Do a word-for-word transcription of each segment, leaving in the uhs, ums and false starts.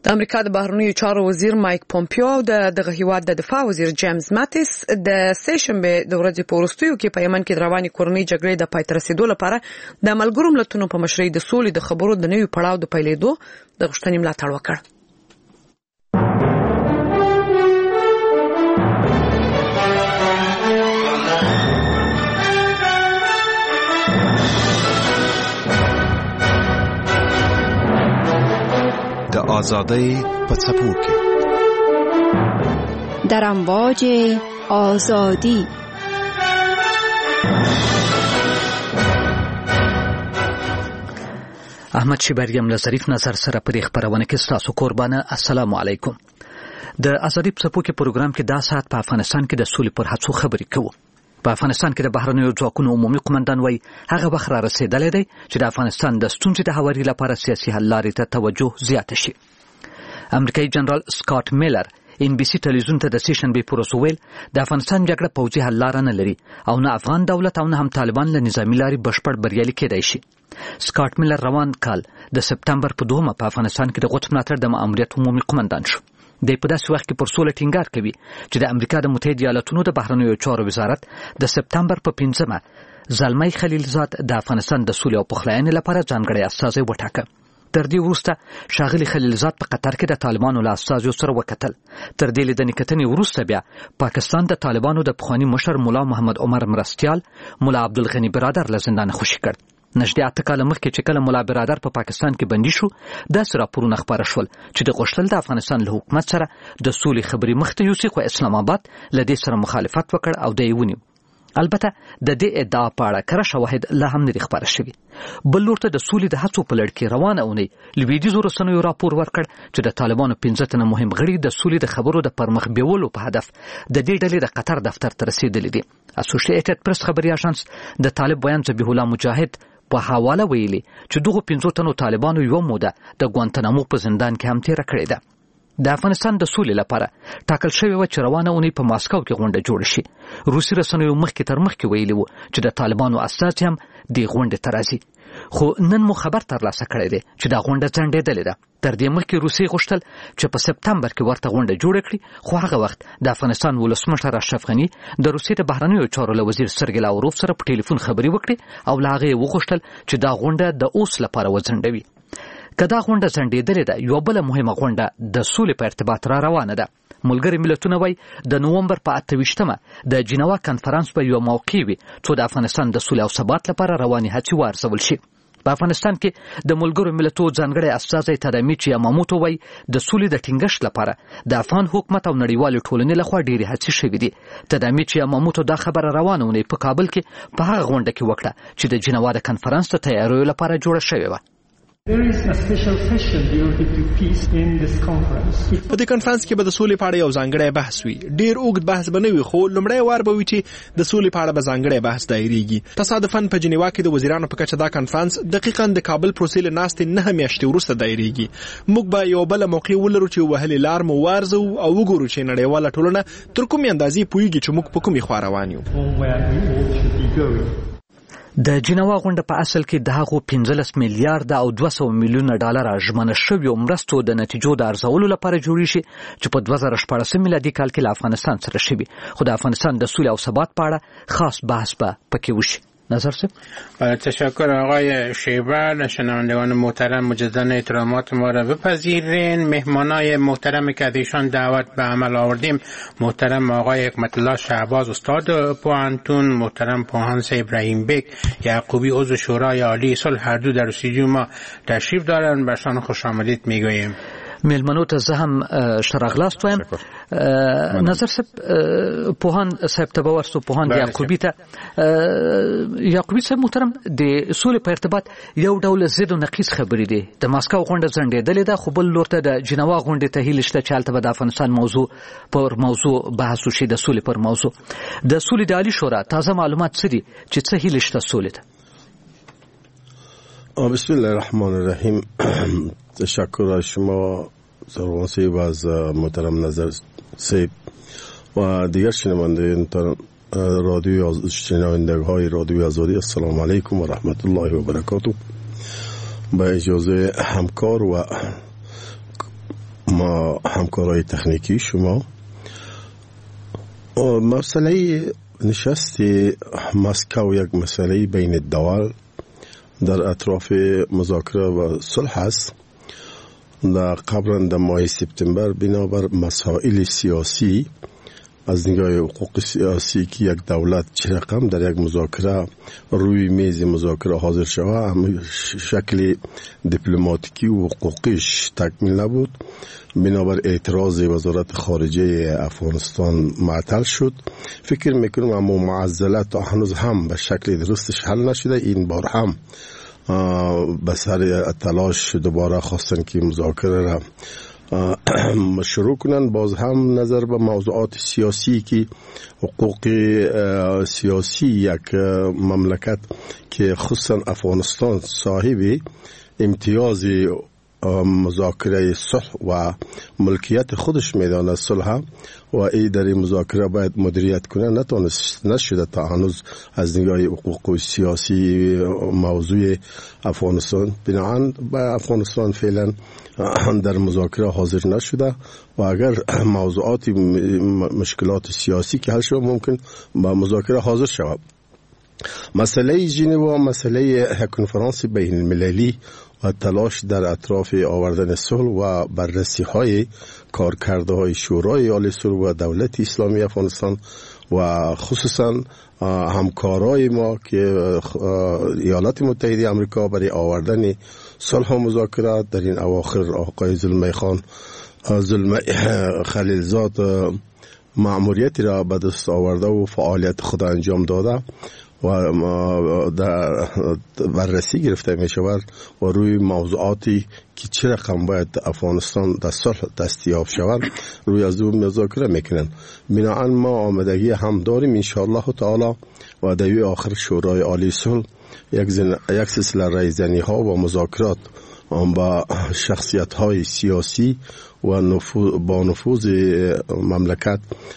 د امریکا د بهرنیو چارو وزیر مایک پومپیو او د دغه هیواد د دفاع وزیر جیمز ماتیس د سیشنبه د ورځې په وروستیو کې په یمن کې د رواني کورنۍ جګړې د پای ته رسیدو لپاره د ملګرو ملتونو په مشرۍ د سولې د خبرو د نوي پړاو د پیلېدو د غوښتنې ملاتړ وکړ. د آزادۍ په څپو کې در امواج آزادی احمد شیبریم له ظریف نظر سره په دې خبرونه کې تاسو قربانه. السلام علیکم. د آزادۍ په څپو کې پروګرام کې دا ساعت په افغانستان کې د سولې پر هڅو خبرې کوو. په افغانستان کې د بهرنیو ځواکونو عمومي قومندان وایي هغه وخت را رسیدلی دی چې د افغانستان د ستونزې د هواري لپاره سیاسي حل لارې ته توجه زیاته شي. امریکایي جنرال سکاټ میلر ان بي سي ټلویزیون ته د سیشنبې په ورځ وویل د افغانستان جګړه پوځي حل لاره نه لري او نه افغان دولت او نه هم طالبان له نظامي لارې بشپړ بریالي کېدای شي. سکاټ میلر روان کال د سپتمبر په دوهمه په افغانستان کې د قدس ملاتړ د ماموریت عمومي قومندان شو. د په داسې وخت کې پر سوله ټینګار کوي چې د امریکا د متحده ایالاتونو د بهرنیو چارو وزارت د سپتمبر په پنځمه زلمی خلیلزاد د افغانستان د سولې او پخلاینې لپاره ځانګړی استازی وټاکه. تر دې وروسته ښاغلي خلیلزاد په قطر کې د طالبانو له استازیو سره وکتل. تر دې لیدنې کتنې وروسته بیا پاکستان د طالبانو د پخواني مشر مولا محمد عمر مرستیال مولا عبدالغني برادر له زندانه خوشي کړ. نږدې اته کاله مخکې چې کله مولا برادر په پا پاکستان کې بندي شو داسې راپورونه خپاره شول چې د غوښتل د افغانستان له حکومت سره د سولې خبرې مخته یوسي، خو اسلام آباد له دې سره مخالفت وکړ او د یې ونیو. البته د دې ادعا په اړه کره شواهد لا هم نه دي خپاره شوي. بل لور ته د سولې د هڅو په لړ کې روانه اونۍ لویدیځو رسنیو راپور ورکړ چې د طالبانو پنځه تنه مهم غړي د سولې د خبرو د پرمخ بیولو په هدف د دې ډلې د قطر دفتر ته رسیدلي دي. اسوسییټډ پریس خبري اژانس د طالب بیان ذبیح الله مجاهد په حواله ویلي چې دغه پنځه تنو طالبانو یو موده د ګوانتنامو په زندان کې هم تیره کړې ده. د افغانستان د سولې لپاره ټاکل شوی و چې روانه اونۍ په ماسکو کې غونډه جوړه شي. روسي رسنیو مخکې تر مخکې ویلي وو چې د طالبانو استازي هم دې غونډې ته راځي، خو نن مو خبر ترلاسه کړی دی چې دا غونډه ځنډېدلې ده. تر دې مخکې روسي غوښتل چې په سپتمبر کې ورته غونډه جوړه کړي، خو هغه وخت د افغانستان ولسمشر اشرف غني د روسیې د بهرنیو چارو له وزیر سرګی لاوروف سره په ټلیفون خبرې وکړې او له هغه یې وغوښتل چې دا غونډه د اوس لپاره وځنډوي. که دا غونډه ځنډېدلې ده، یوه بله مهمه غونډه د سولې په ارتباط را روانه ده. ملګري ملتونه وایي د نومبر په اته ویشتمه د جنیوا کنفرانس په یوه موقع وي څو د افغانستان د سولې او ثبات لپاره روانې هڅې وارزول شي. په افغانستان کې د ملګرو ملتونو ځانګړی استازی تدامیچی یاماموتو وایي د سولې د ټینګښت لپاره د افغان حکومت او نړیوالې ټولنې لخوا ډېرې هڅې شوې دي. تدامیچی یاماموتو دا خبره روانه اونۍ په کابل کې په هغه غونډه کې وکړه چې د جنیوا د کنفرانس د تیاریو لپاره جوړه شوې وه. There is a special session devoted to peace in this conference. په دې کنفرانس کې به د سولې په اړه یو ځانګړی بحث وي. ډیر اوږد بحث به نه وي، خو لومړی وار به وي چې د سولې په اړه به ځانګړی بحث دایریږي. تصادفاً په جنیوا کې د وزیرانو په کچه دا کنفرانس دقیقاً د کابل پروسې له ناستې نهه میاشتې وروسته دایریږي. موږ به یو بله موقع ولرو چې وهلې لار مو وارزو او وګورو چې نړیواله ټولنه تر کومې اندازې پوهیږي چې موږ په کومې خوا روان یو. د جنیوا غونډه په اصل کې د هغو پنځلس میلیارډ او دوه سوه میلیونه ډالر ژمنه شویو مرستو د نتیجو د ارزولو لپاره جوړې شي چې په دوه زره شپاړسم میلادي کال کې له افغانستان سره شوي، خو د افغانستان د سولې او ثبات په اړه خاص بحث به پکې وشي. نظر صاحب. تشکر آقای شیبر. شنوندگان محترم مجددا احترامات ما را بپذیرین. مهمانای محترم که از ایشان دعوت به عمل آوردیم محترم آقای حکمت الله شهباز استاد پوهنتون، محترم پوهاند ابراهیم بک یعقوبی عضو شورای عالی صلح، هر دو در استودیو ما تشریف دارن. برشان خوش آمدید میگوییم. میلمنو ته زه هم شراغلاست وایم. نظر صاحب پوهان صاحب ته به ورسو، پوهان یعقوبی ته. یعقوبی صاحب محترم د سولې په ارتباط یو ډول ضد او نقیض خبرې دي. د ماسکو غونډه ځنډېدلې ده، خو بل لور ته د جنیوا غونډې ته هیله شته چې هلته به د افغانستان موضوع پر موضوع بحث وشي، د سولې پر موضوع. د سولې د عالي شورا تازه معلومات څه دي چې څه هیله شته سولې ته؟ بسم الله الرحمن الرحیم. تشکر از شما سروان صاحب، از محترم نظر صاحب و دیگر شنوندگان رادیوی شنوندگان رادیوی آزادی. السلام علیکم و رحمت الله و برکاته. با اجازه همکار و ما همکارای تکنیکی شما. مسئله نشست مسکو یک مسئله بین الدول در اطراف مذاکره و صلح است. در قبلا در ماه سپتامبر بنابر مسائل سیاسی از نگاه حقوق سیاسی که یک دولت چه رقم در یک مذاکره روی میز مذاکره حاضر شود، هم شکل دیپلماتیکی و حقوقیش تکمیل نبود. بنابر اعتراض وزارت خارجه افغانستان معطل شد. فکر میکنم اما معضلات تا هنوز هم به شکل درستش حل نشده. این بار هم به سر تلاش دوباره خواستن که مذاکره را شروع کنن. باز هم نظر به موضوعات سیاسی که حقوق سیاسی یک مملکت که خصوصا افغانستان صاحب امتیاز مذاکره صلح و ملکیت خودش میداند صلح و ای در مذاکره باید مدیریت کنه، نتونست نشده تا هنوز از نگاه حقوق سیاسی موضوع افغانستان. بنابراین با افغانستان فعلا در مذاکره حاضر نشده و اگر موضوعات مشکلات سیاسی که حل شد ممکن با مذاکره حاضر شود. مسئله ژنو و مسئله کنفرانس بین المللی و تلاش در اطراف آوردن صلح و بررسی های کارکرده های شورای عالی صلح و دولت اسلامی افغانستان و خصوصا همکارای ما که ایالات متحده آمریکا برای آوردن صلح و مذاکرات در این اواخر آقای زلمی خان زلمی خلیلزاد مأموریت را به دست آورده و فعالیت خود انجام داده و در بررسی گرفته می شود و روی موضوعاتی که چه رقم باید افغانستان در صلح دستیاب شود روی از اون مذاکره میکنن. بنابراین ما آمدگی هم داریم انشاءالله تعالی و در آخر شورای عالی صلح یک زن... یک سلسله رایزنی ها و مذاکرات با شخصیت های سیاسی و نفوذ با نفوذ مملکت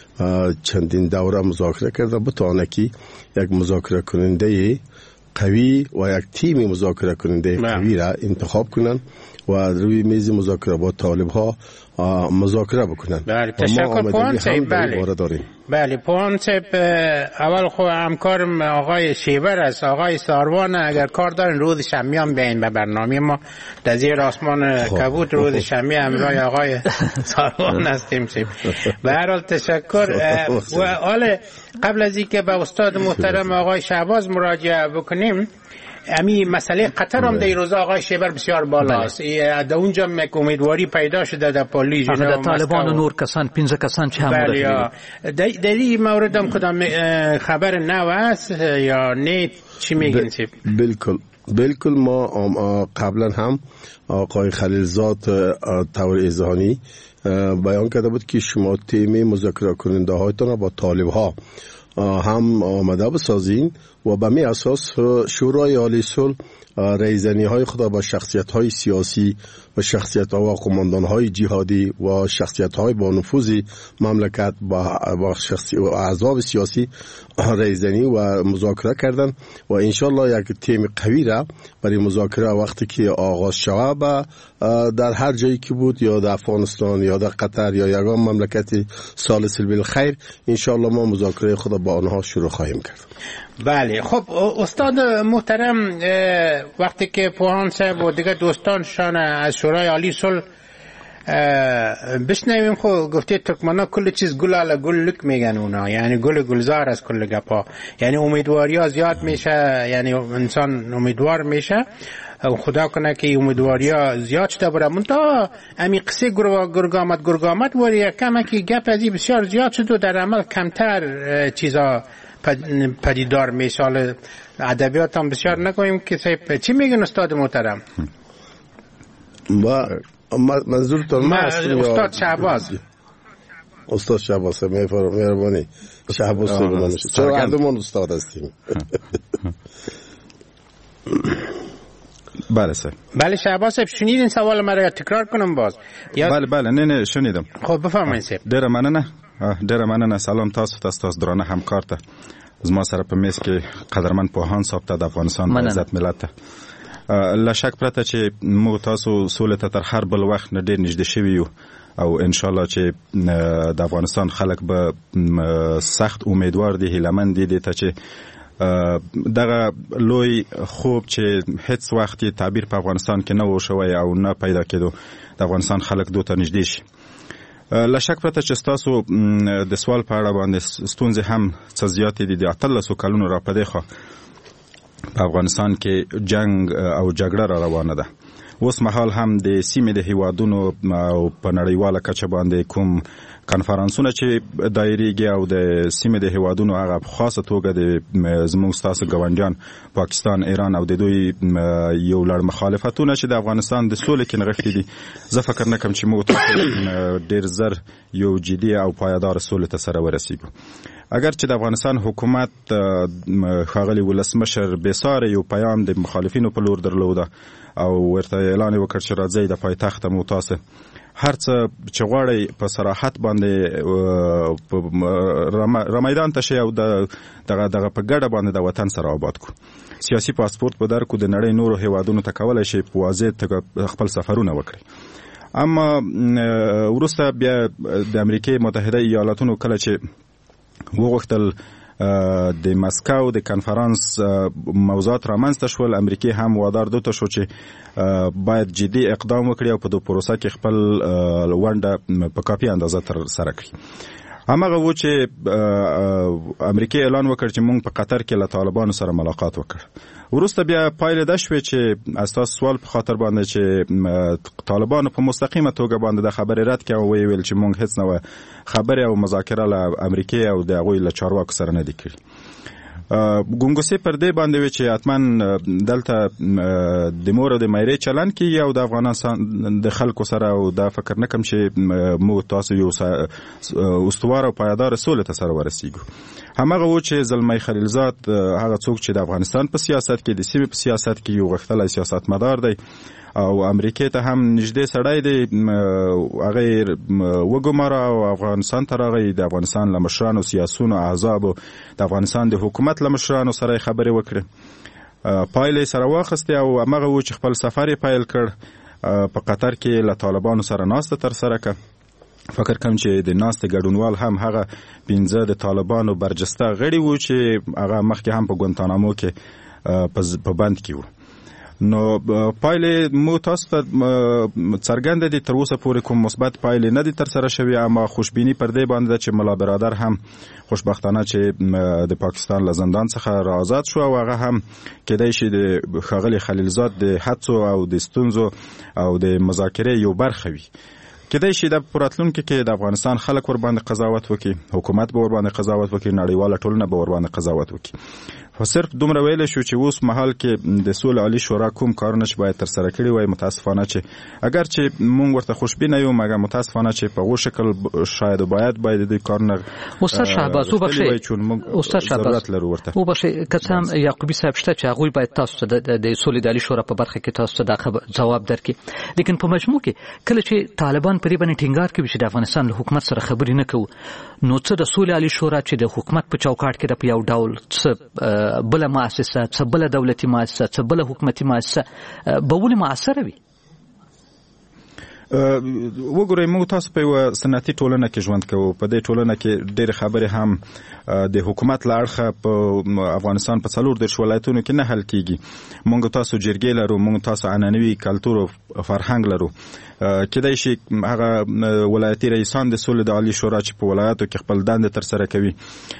چندین دوره مذاکره کرده بتونه که یک مذاکره کننده قوی و یک تیم مذاکره کننده قوی را انتخاب کنن و روی میز مذاکره با طالب ها مذاکره بکنن. بله تشکر پوان صاحب. بله بله پوان صاحب، اول خو همکارم آقای شیبر است، آقای ساروان اگر کار دارن روز شنبه هم بیاین به برنامه ما در زیر آسمان کبوت روز شنبه همراه آقای ساروان هستیم. به هر حال تشکر. و حالا قبل از اینکه به استاد محترم آقای شهباز مراجعه بکنیم، امی مسئله قطر هم در روز آقای شیبر بسیار بالا است. در اونجا امیدواری پیدا شده در پالیس در طالبان و نور کسان پنځه کسان چې هم مورد در این مورد هم کدام خبر نو است یا نه؟ چی میگین؟ بالکل بالکل. ما قبلا هم آقای خلیلزاد طور اذهانی بیان کرده بود که شما تیم مذاکره کننده هایتان با طالب ها هم آمده بسازین و به می اساس شورای عالی صلح رایزنی های خدا با شخصیت های سیاسی و شخصیت ها و قماندان های جهادی و شخصیت های با نفوذ مملکت با شخصی و احزاب سیاسی رایزنی و مذاکره کردن و انشالله یک تیم قوی را برای مذاکره وقتی که آغاز شود در هر جایی که بود، یا در افغانستان یا در قطر یا یگان مملکت ثالث بالخیر، انشالله ما مذاکره خود با آنها شروع خواهیم کرد. بله خب استاد محترم، وقتی که پوهان صاحب و دیگه دوستانشان از شورای عالی صلح بشنویم، خب گفته ترکمنا کل چیز گل علی گل لک میگن اونا، یعنی گل گلزار از کل گپا، یعنی امیدواری ها زیاد میشه، یعنی انسان امیدوار میشه خدا کنه که امیدواری ها زیاد شده بره. منتها امی قصه گرگامت گرگامت ولی کمه که گپ ازی بسیار زیاد شد و در عمل کمتر چیزا پدیدار میشه. ادبیات هم بسیار نکنیم که صاحب چی میگن استاد محترم؟ با منظورتون ما استاد شهباز. استاد شهباز مهربانی شهباز سلیمانی، چرا هر دومون استاد هستیم. بله سر. بله شهباز صاحب شنیدین سوال مرا یا تکرار کنم باز؟ بله بله نه نه شنیدم. خب بفرمایید صاحب. ډیره مننه ډیره مننه. سلام تاسو ته، تاسو درانه همکار ته، زما سره په میز کې قدرمن پوهان صاحب ته د افغانستان د عزت ملت ته لا شک پرته چې موږ تاسو سولې ته تر هر بل وخت نه ډېر نږدې شوي یو او ان شاء الله چې د افغانستان خلک به سخت امیدوار دي، هیلهمند دي ته چې دغه لوی خوب چې هیڅ وخت تعبیر په افغانستان کې نه و شوی او نه پیدا کېدو، د افغانستان خلک دوی ته نږدې شي. لا شک پرته چې تاسو د سوال په اړه باندې ستونزې هم څه زیاتې دي. د اتلسو کلونو را پدې خوا په افغانستان کې جنگ او جګړه را روانه ده. اوس مهال هم د سیمې د هیوادونو او په نړیواله کچه باندې کوم کنفرانسونه چې دایریږي او د سیمې د هیوادونو هغه په خاصه توګه د زموږ ستاسو ګاونډیان پاکستان، ایران او د دوی یو لړ مخالفتونه چې د افغانستان د سولې کې نغښتي دي، زه فکر نه کوم چې موږ ته ډېر زر یو جدي او پایدار سولې ته سره ورسیږو. اگر چې د افغانستان حکومت ښاغلي ولسمشر بېساره یو پیام د مخالفینو په لور درلوده او ورته اعلان وکړ چې راځئ د پایتخت مو تاسو هر څه چې غواړئ په صراحت باندې را میدان ته شئ او دغه دغه په ګډه باندې د وطن سره آباد کو. سیاسي پاسپورت په درکو د نړۍ نورو هیوادونو ته کولای شي په واضح توګه خپل سفرونه وکړي. اما وروسته بیا د امریکای متحده ایالاتونو کله چې وغوښتل د مسکو د کنفرانس موضوعات رامنځته شول، امریکای هم وادار دوته شو چې باید جدي اقدام وکړي او په دو پروسه کې خپل ونډه په کافي اندازه تر سره کړي. هماغه و چې امریکای اعلان وکړ چې موږ په قطر کې له طالبانو سره ملاقات وکړ. وروسته بیا پایله دا شوه چې اساس سوال په خاطر باندې چې طالبانو په مستقیمه توګه باندې د خبرې رد کړه او ویل چې موږ هیڅ نه خبرې او مذاکره له امریکای او د هغوی له چارواکو سره نه دي کړي. ګونګوسې پر دې باندې وي چې حتما دلته د مور او د میرې چلن کېږي او د افغانستان د خلکو سره، او دا فکر نه کوم چې موږ تاسو یو استوار او پایدار سولې ته سره ورسیږو. هماغه و چې زلمی خلیلزاد هغه څوک چې د افغانستان په سیاست کې د سیمې په سیاست کې یو غښتلی سیاستمدار دی او امریکای ته هم نږدې سړی دی، هغه وګماره او افغانستان ته راغی. د افغانستان له مشرانو، سیاسونو، احزابو، د افغانستان د حکومت له مشرانو سره خبرې وکړې، پایلې سره واخیستې او هماغه و چې خپل سفر یې پیل کړ. په قطر کې له طالبانو سره ناسته ترسره کړه. فکر کوم چې د ناستې ګډونوال هم هغه پنځه د طالبانو برجسته غړي وو چې هغه مخکې هم په ګوانتانامو کې په بند کې وو. نو پایلې مو تاسو ته څرګنده دي، تر اوسه پورې کوم مثبت پایلې نه دي ترسره شوي، اما خوشبیني پر دې باندې چې ملا برادر هم خوشبختانه چې د پاکستان له زندان څخه را آزاد شو او هغه هم کېدای شي د ښاغلي خلیلزاد د هڅو او د ستونزو او د مذاکرې یو برخه وي. کېدای شي د راتلونکي کې د افغانستان خلک ور باندې قضاوت وکړي، حکومت به ور باندې قضاوت وکړي، نړیواله ټولنه به ور باندې قضاوت وکړي. خو صرف دومره ویلی شو چې اوس مهال کې د سولې عالي شورا کوم کارونه چې باید ترسره کړي وای، متاسفانه چې اگر چې موږ ورته خوشبینه یو، مګر متاسفانه چې په هغو شکل شاید باید باید د کارونه استاد شهباز وبخښئ استاد شهباز وبخښئ که څه هم یعقوبي صاحب شته چې هغوی باید تاسو ته د سولې عالي شورا په برخه کې تاسو ته دا ځواب درکړي، لیکن په مجموع کې کله چې طالبان پرې باندې ټینګار کوي چې د افغانستان له حکومت سره خبرې نه کوو، نو څه د سولې عالي شورا چې د حکومت په چوکاټ کې د په یو ډول څه بله مؤسسه، څه بله دولتي مؤسسه، څه بله حکومتي مؤسسه به ولې مؤثره وي؟ وګورئ، موږ تاسو په یوه صنعتي ټولنه کې ژوند کوو. په دې ټولنه کې ډېرې خبرې هم د حکومت له اړخه په افغانستان په څلور دېرش ولایتونو کې نه حل کېږي. موږ تاسو جرګې لرو، موږ تاسو عنعنوي کلتور او فرهنګ لرو. کېدای شي هغه ولایتي رئیسان د سولې د عالي شورا چې په ولایاتو کې خپل دندې ترسره کوي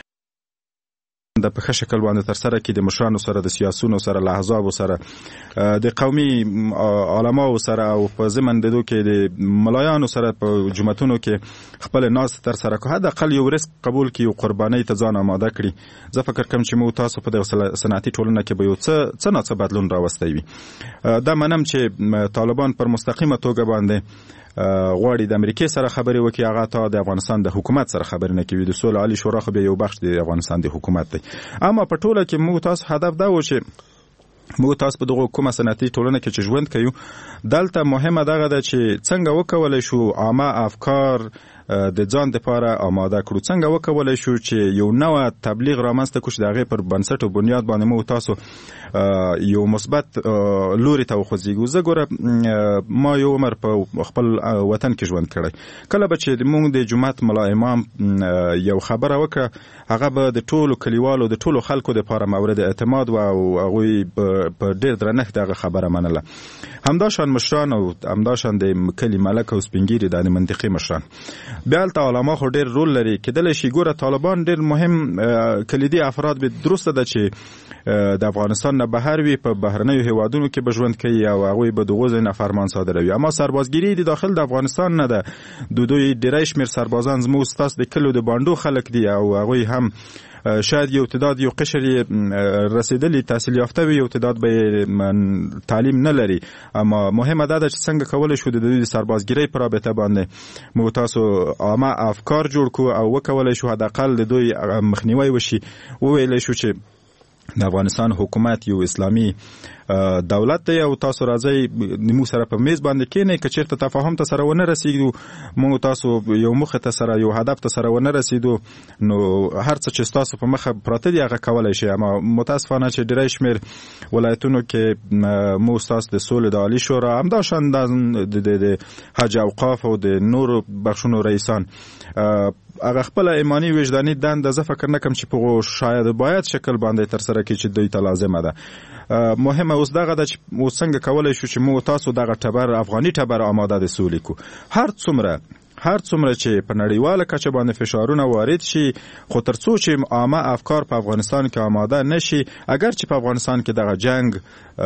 د په ښه شکل باندې ترسره کړي، د مشرانو سره، د سیاسونو سره، له احزابو سره، د قومي علماو سره او په ضمن د دو کې د ملایانو سره په جوماتونو کې خپل ناستې ترسره کړي، حداقل یو رزق قبول کړي، یو قربانۍ ته ځان آماده کړي. زه فکر کوم چې موږ تاسو په دغه صنعتي ټولنه کې به یو څه څه ناڅه بدلون راوستی وي. دا منم چې طالبان پر مستقیمه توګه باندې غواړي د امریکای سره خبرې وکړي، هغه ته د افغانستان د حکومت سره خبرې نه کوي. د سولې عالي شورا خو بیا یو بخش د افغانستان د حکومت دی. اما په ټوله کې موږ تاسو هدف دا و چې موږ تاسو په دغه کومه صنعتي ټولنه کې چې ژوند کوي دلته مهمه دغه ده چې څنګه وکولای شو عامه افکار د ځان لپاره آماده کړو، څنګه وکولای شو چې یو نوې تبلیغ رامنځته کړو چې د هغې پر بنسټ او بنیاد باندې موږ تاسو یو مثبت لوري ته وخوځېږو. زه ګوره ما یو عمر په خپل وطن کې ژوند کړی، کله به چې موږ د جومات ملا امام یو خبره وکړه هغه به د ټولو کلیوالو د ټولو خلکو دپاره مورد اعتماد و او هغوی په ډېر درنښت دغه خبره منله. همداشان مشران او همداشان د کلي ملک او سپینګیري د منطقې مشران. بیا هلته علما خو ډېر رول لري، کېدلی شي ګوره طالبان ډېر مهم کلیدي افراد به درسته ده چې د افغانستان نه بهر وي، په بهرنیو هیوادونو کې به ژوند کوي او هغوی به د هغو ځای نه فرمان صادروي. اما سربازګیري د داخل د افغانستان نه ده، د دوی ډېری شمېر سربازان زموږ ستاسو د کلیو د بانډو خلک دي او هغوی هم شاید یو تعداد یو قشر رسیدلی تحصیل یافته وي، یو تعداد به تعلیم نه لري. اما مهمه ده چې څنګه کولی شو د دوی د سربازګیرۍ په رابطه باندې موږ تاسو عامه افکار جوړ کړو او وکولی شو حداقل د دوی مخنیوی وشي. وویلی شو چې د افغانستان حکومت یو اسلامي دولت دی او تاسو راځئ موږ سره په میز باندې کېنئ، که چېرته تفاهم ته سره ونه رسېږو، موږ تاسو یو موخې ته سره یو هدف ته سره ونه رسېدو، نو هر څه چې ستاسو په مخه پراته دي هغه کولی شي. اما متاسفانه چې ډېری شمېر ولایتونو کې موږ ستاسو د سولې د عالي شورا همداشان د حج اوقاف او د نورو بخشونو رئیسان هغه خپل ایمانی وجداني دنده زه فکر نه کوم چې په شاید باید شکل باندې ترسره کړي چې دوی ته لازمه ده. مهمه اوس دغه ده چې اوس څنګه کولی شو چې موږ تاسو دغه ټبر افغاني ټبر آماده د سولې کو. هر څومره هر څومره چې په نړیواله کچه باندې فشارونه وارد شي، خو تر څو چې عامه افکار په افغانستان کې آماده نشي، اگر چې په افغانستان کې دغه جنگ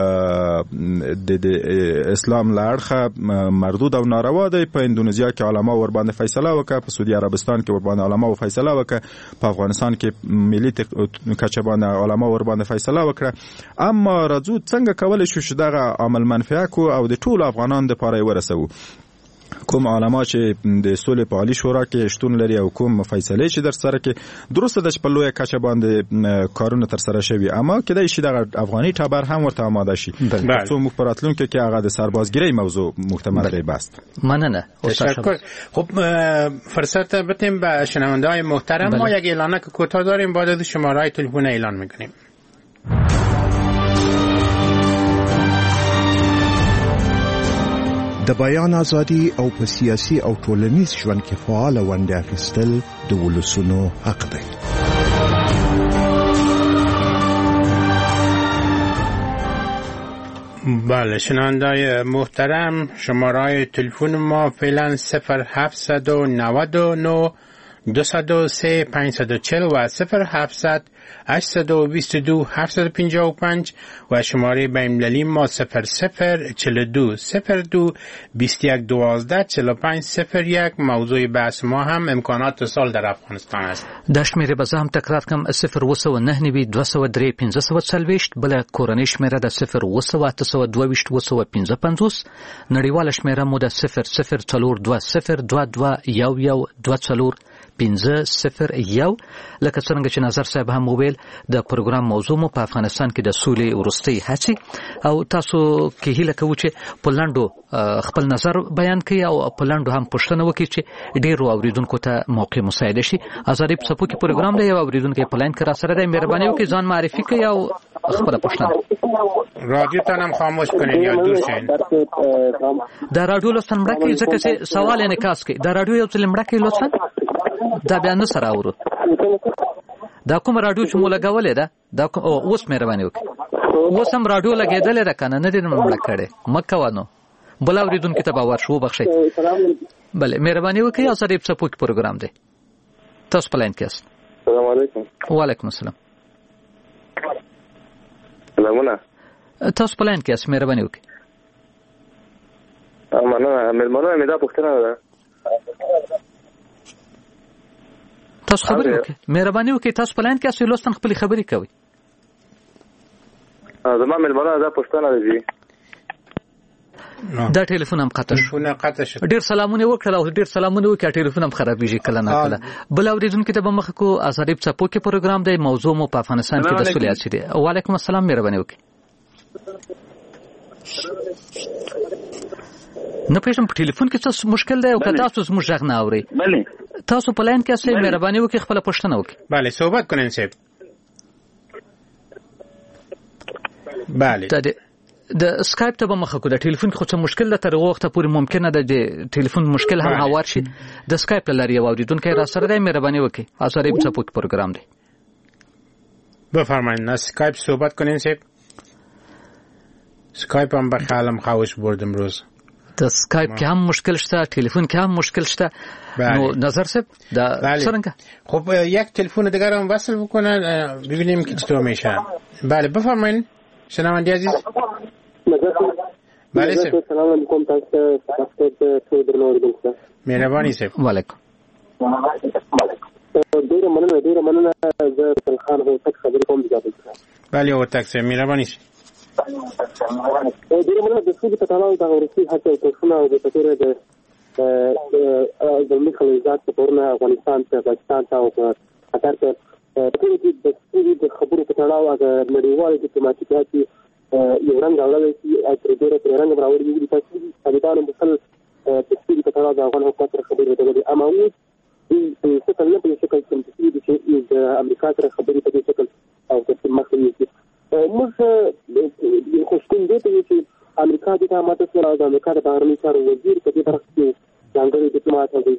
د اسلام له اړخه مردود او ناروا دی، په اندونیزیا کې علما ور باندې فیصله وکړه، په سعودي عربستان کې ور باندې علما فیصله وکړه، په افغانستان کې ملي کچه باندې علما ور باندې فیصله وکړه. اما راځو څنګه کولی شو چې دغه عمل منفعه کو او د ټولو افغانانو دپاره یې ورسوو. کوم علما چې د سولې په عالي شورا کې شتون لري او کوم فیصلې چې در سره کې درسته ده چې په لویه کچه باندې کارونه تر سره شوي، اما کېدای شي دغه افغاني ټبر هم ورته آماده شي څو موږ په راتلونکي کې هغه د سربازګیرۍ موضوع محتمل بست. مننه. تشکر. خب فرصت بدیم به شنونده‌های محترم. ما یک اعلانک کوتاه داریم، بعد از شماره‌های تلفن اعلان می‌کنیم. د بیان ازادي او په سیاسي او ټولنیز ژوند کې فعال ونډه اخیستل د ولسونو حق دی. بله شنونده‌های محترم، شماره تلفن ما فعلا صفر هفتصد و نود و نه دویست و سه پانصد و چهل و صفر هفتصد هشتصد و بیست و دو هفتصد و پنجاه و پنج و شماره بین‌المللی ما صفر صفر چهل و دو صفر دو بیست و یک دوازده چهل و پنج صفر یک. موضوع بحث ما هم امکانات سال در افغانستان است. دا شمیره به هم تکرار کم صفر و سو نه نوي دوه سوه درې پنځه سوه څلوېښت، بله کورنۍ شمیره د صفر و سوه اته سوه دوهویشت اوه سوه پنځه پنځوس، نړیواله شمیره مو د صفر صفر څلور دوه صفر دوه دوه یو یو دوه څلور پنځه صفر یو. لکه څنګه چې نظر صاحب هم وویل د پروګرام موضوع مو په افغانستان کې د سولې وروستۍ هڅې او تاسو کې هیله کوو چې په لنډو خپل نظر بیان کړئ او په لنډو هم پوښتنه وکړئ چې ډېرو اوریدونکو ته موقع مساعده شي. ازادي په سپو کې پروګرام دی، یو اوریدونکو په لاین کې را سره دی، مهرباني وکړئ ځان معرفي کړئ او خپل پوښتنه. رادیو ته هم خاموش کړئ یا دور شئ. دا رادیو لطفا مړه کړئ ځکه چې سوال انعکاس کوي. دا رادیو یو څه مړه کړئ لطفا. دا بیا نه سره اورو. دا کوم رادیو چې مو لګولې ده دا اوس مهرباني وکړئ. اوس هم رادیو لګېدلې ده کنه، نه دې مړه کړې مکه وانه بل اوریدونکو ته باور شو بخښئ. بله مهرباني وکړئ. ازادي په سپو کې پروګرام دی، تاسو په لاین کې یاست. السلام علیکم. وعلیکم السلام. سلامونه. تاسو په لاین کې یاست، مهرباني وکړئ. مننه. مېلمنو مې دا پوښتنه ده. تاسو خبرې وکړئ، مهرباني وکړئ. تاسو په لاین کې یاست، لوستن خپلې خبرې کوئ. زما مېلمنو دا پوښتنه ده. دا ټلیفون هم قطع شو. ډېر سلامونه وکړل او ډېر سلامونه وکړه. ټلیفون هم خرابېږي کله نه کله. بل اوریدونکو ته به مخ کو ازادي په سپو کې پروګرام دی، موضوع مو په افغانستان کې د سولې هڅې دی. وعلیکم السلام، مهرباني وکړئ. نه پېژنم په ټلیفون کې څه مشکل دی او که تاسو زموږ غږ نه اورئ. بله تاسو په لاین کې اسئ، مهرباني وکړئ خپله پوښتنه وکړئ. بله صحبت کنین صاحب. بله د اسکایپ ته به مخه کو، د ټلیفون کې خو څه مشکل ده، تر هغه وخته پورې ممکنه ده د ټلیفون مشکل هم هوار شي. د اسکایپ له لارې یو اورېدونکی را سره دی، مهرباني وکړئ. آزادی څپو کې پروګرام دی. بفرمایید اسکایپ صحبت کنین صاحب. اسکایپ هم به خیالم خواهش برد امروز. د اسکایپ کې هم مشکل شته، ټلیفون کې هم مشکل شته. نو نظر صاحب دا څنګه؟ خب یک تلفن دیگر هم وصل بکنن ببینیم که چطور میشه. بله بفرمایید شنونده عزیز. بله صاحب. سلام علیکم تاسو ته څو درنو دوستان. مهرباني صاحب. وعلیکم. ډیره مننه ډیره مننه زه خان هو تک خبرې کوم دي. بله او تک صاحب مهرباني. ډیره مننه د څه په تړاو د روسي هڅه کوي او د تطور د د مخالفت په اړه افغانستان ته پاکستان ته او قطر ته په دې کې د څه د خبرو په تړاو د نړیوال ډیپلوماټیک هڅې یو رنګ راوړل شي او تر ډیره تر رنګ راوړل دي تاسو طالبانو مثلا په څه په تړاو د افغان حکومت سره خبرې وکړي. اما و په څه کله په شکل کې چې د امریکا سره خبرې په دې شکل او د مخې موږ خوشکون دي چې امریکا د ماته سره د امریکا د بهرنی چارو وزیر په دې برخه کې ځانګړي ډیپلوماټ او د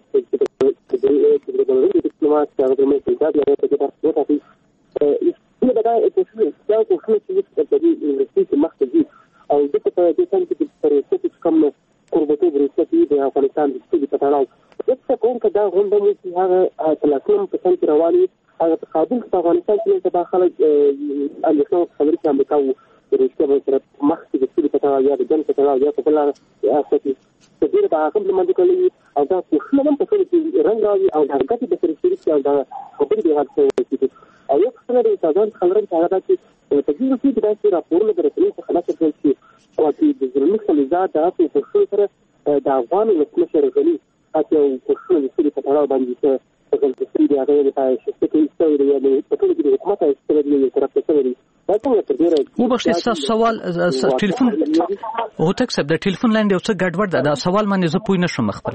ډیپلوماټ څنګه د مې څنګه د دې په برخه کې چې دا د څه څه څه چې د دې انګلیسي مخته دي او د په دې څنګه چې پر څه کوم قربته ورسېږي د افغانستان د څه په تړاو څه کوم کدا غونډه مې چې هغه تلاسم په څنګه رواني هغه په کابل کې افغانستان کې د داخله امریکا خبرې کې امریکا و ورسته به تر مخکې د څه په تړاو یا د جن په تړاو یا په بل اساسي د دې د هغه د منځ کولې او دا څه نه په څه کې رنګ راوي او د هغه د سرسري او د خبرې د هغه څه او یو څه د سازان خبرې ته هغه چې په دې کې د داسې راپورونو د رسمي څخه خلاص کړل شي او چې د ظلمي خلیزات د هغه په څیر سره د افغان ولسمشر غني اته او په څه د څه په تړاو باندې څه په څه د هغه د پایښت کې څه دی په ټول کې د حکومت استفاده دی طرف څه دی. مو بخښئ ستاسو سوال ټلیفون هو تک سب د ټلیفون لاندې یو څه ګډوډ ده. دا سوال باندې زه پوه نه شوم خپله.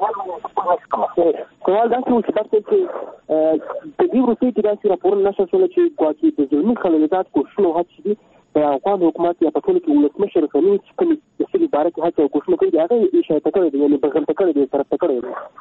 سوال دا چې تاسو چې د دې روسي کې داسې راپور نشو شول چې ګواکې د ظلمي خللیزات کوښښونه هڅې دي د افغان حکومت یا په ټول کې ولسمشر غني چې کوم د سړي باره کې هڅه کوښښونه کوي هغه اشاره کوي یعنی بغل تکړه دي طرف تکړه.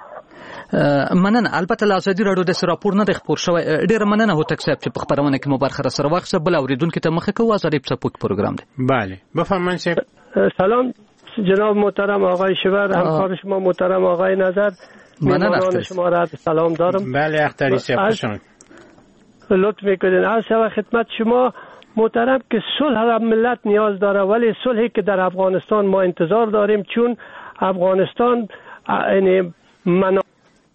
مننه. البته له ازادي راډیو د راپور نه د خبر شوی. ډیره مننه هو تک صاحب چې په خبرونه کې مو برخه سره واخصه بل اوریدونکو ته مخه کوو. ازادي سپورت پروگرام دی. بله بفرمایید صاحب. سلام جناب محترم آقای شیور، همکار شما محترم آقای نظر، ممنون شما را سلام دارم. بله اختری صاحب خوشم لطف میکنین. از شما خدمت شما محترم که صلح ملت نیاز داره، ولی صلحی که در افغانستان ما انتظار داریم چون افغانستان یعنی منافع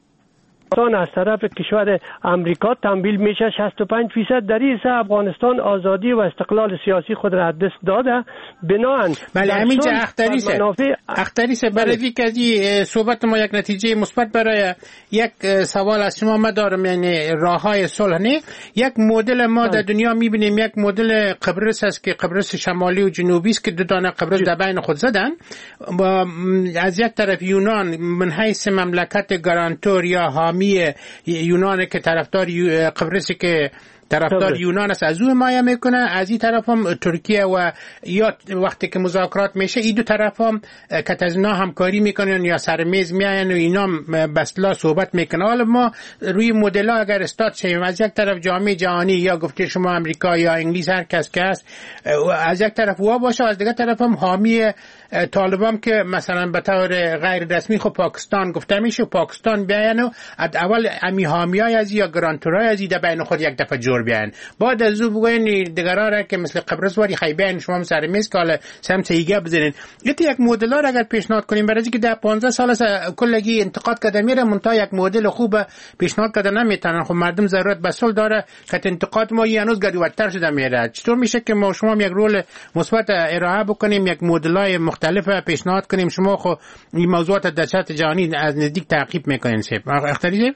از طرف کشور امریکا تمویل میشه. شصت و پنج درصد در این افغانستان آزادی و استقلال سیاسی خود را دست داده. بناهن بله همین چه اختری سه اختری سه برای که صحبت ما یک نتیجه مثبت برای یک سوال از شما ما دارم، یعنی راههای صلح نه. یک مدل ما در دنیا میبینیم، یک مدل قبرس است که قبرس شمالی و جنوبی است که دو دانه قبرس در بین خود زدن. با از یک طرف یونان من حیث مملکت گارانتور یا حامی یونان که طرفدار قبرسی که طرفدار یونان است از او حمایت میکنه، از این طرف هم ترکیه و یا وقتی که مذاکرات میشه این دو طرف هم که از اینا همکاری میکنن یا سر میز میاین و اینا بسلا صحبت میکنن. حالا ما روی مدل ها اگر استاد شیم، از یک طرف جامعه جهانی یا گفته شما امریکا یا انگلیس هر کس که هست از یک طرف وا باشه، از دیگه طرف هم حامی طالبان که مثلا به طور غیر رسمی خب پاکستان گفته میشه پاکستان بیاین و اول امی حامیای از یا گرانتورای از در بین خود یک دفعه جور بیاین، بعد از او بگوین دیگرها را که مثل قبرس واری خیبین شما سر میز که حالا سمت ایگه بزنین. یکی یک مدل ها را اگر پیشنهاد کنیم برای که در پانزده سال کلگی انتقاد کرده میره منتها یک مدل خوب پیشنهاد کرده نمیتونن. خب مردم ضرورت به صلح داره که انتقاد ما هنوز گدوتر شده میره. چطور میشه که ما شما یک رول مثبت ارائه بکنیم، یک مدل‌های مختلف پیشنهاد کنیم؟ شما خو این موضوعات در سطح جهانی از نزدیک تعقیب میکنین. سیب اختری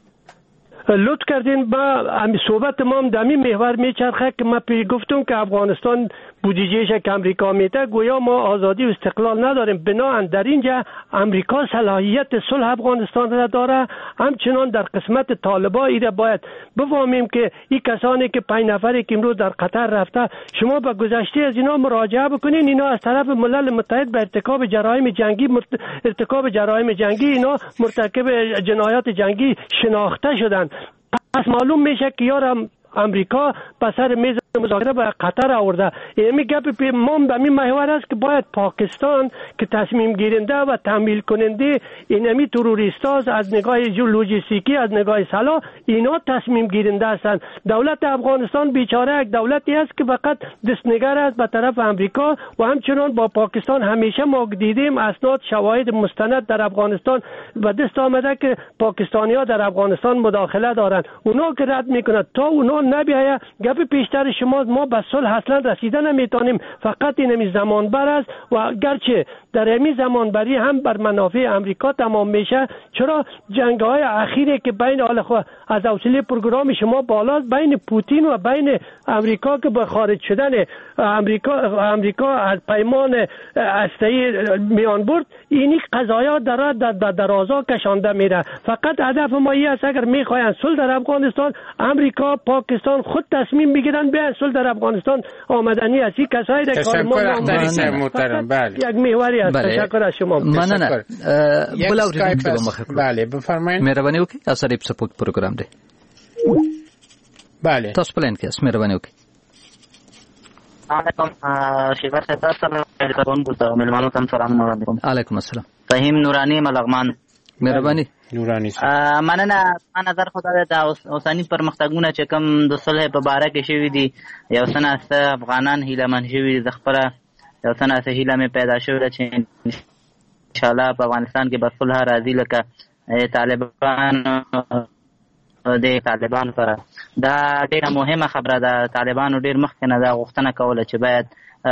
لطف کردین. با صحبت ما هم در این محور میچرخه که ما پی گفتم که افغانستان بودجهش که امریکا میده گویا ما آزادی و استقلال نداریم. بنابراین در اینجا امریکا صلاحیت صلح افغانستان را داره. همچنان در قسمت طالبان ایره باید بفهمیم که این کسانی که پنج نفری که امروز در قطر رفته، شما به گذشته از اینا مراجعه بکنین. اینا از طرف ملل متحد به ارتکاب جرایم جنگی ارتکاب جرایم جنگی اینا مرتکب جنایات جنگی شناخته شدن. پس معلوم میشه که یارم امریکا پسر میز مذاکره به قطر آورده. یعنی گپ ما به این محور است که باید پاکستان که تصمیم گیرنده و تحمیل کننده اینمی تروریستا از نگاه لوجستیکی، از نگاه سلاح، اینا تصمیم گیرنده هستند. دولت افغانستان بیچاره یک دولتی است که فقط دستنگر است به طرف امریکا و همچنان با پاکستان. همیشه ما دیدیم اسناد شواهد مستند در افغانستان و دست آمده که پاکستانی‌ها در افغانستان مداخله دارند. اونا که رد میکنند تا اونا نبیاید گپ پیشتر شما ما به صلح اصلا رسیدن نمیتونیم. فقط این زمان بر است و گرچه در این زمان بری هم بر منافع امریکا تمام میشه. چرا جنگ‌های اخیری که بین حال از حوصله پروگرام شما بالاست بین پوتین و بین امریکا که به خارج شدن امریکا امریکا از پیمان هسته‌ای میان برد، اینی قضایا در در درازا کشانده میره. فقط هدف ما این است اگر میخواین صلح در افغانستان، امریکا پاکستان خود تصمیم بگیرن به صلح در افغانستان آمدنی است. این کسایی در کار ما محترم. بله یک محوری است. تشکر از شما. مننه. بلا ورید بله بفرمایید. مهرباني وکړئ اسریب سپورت پروګرام دی. بله تاسو پلان کې اس مهرباني وکړئ. علیکم شیبر صاحب سلام علیکم ګورته ملمانو تم سلام علیکم. علیکم السلام. فهیم نورانی ملغمان. مهرباني نورانی مننه. ما نظر خو دا د اوسنی پرمختګونه چې کوم د صلح په باره کې شوي دي، یو څه ناسته افغانان هیلهمن شوي د خپله یو څه ناسته هیله مې پیدا شوې ده چې انشاءالله په افغانستان کې به صلح راځي. لکه طالبان د طالبانو سره دا ډېره مهمه خبره ده. طالبانو ډېر مخکې نه دا غوښتنه کوله چې باید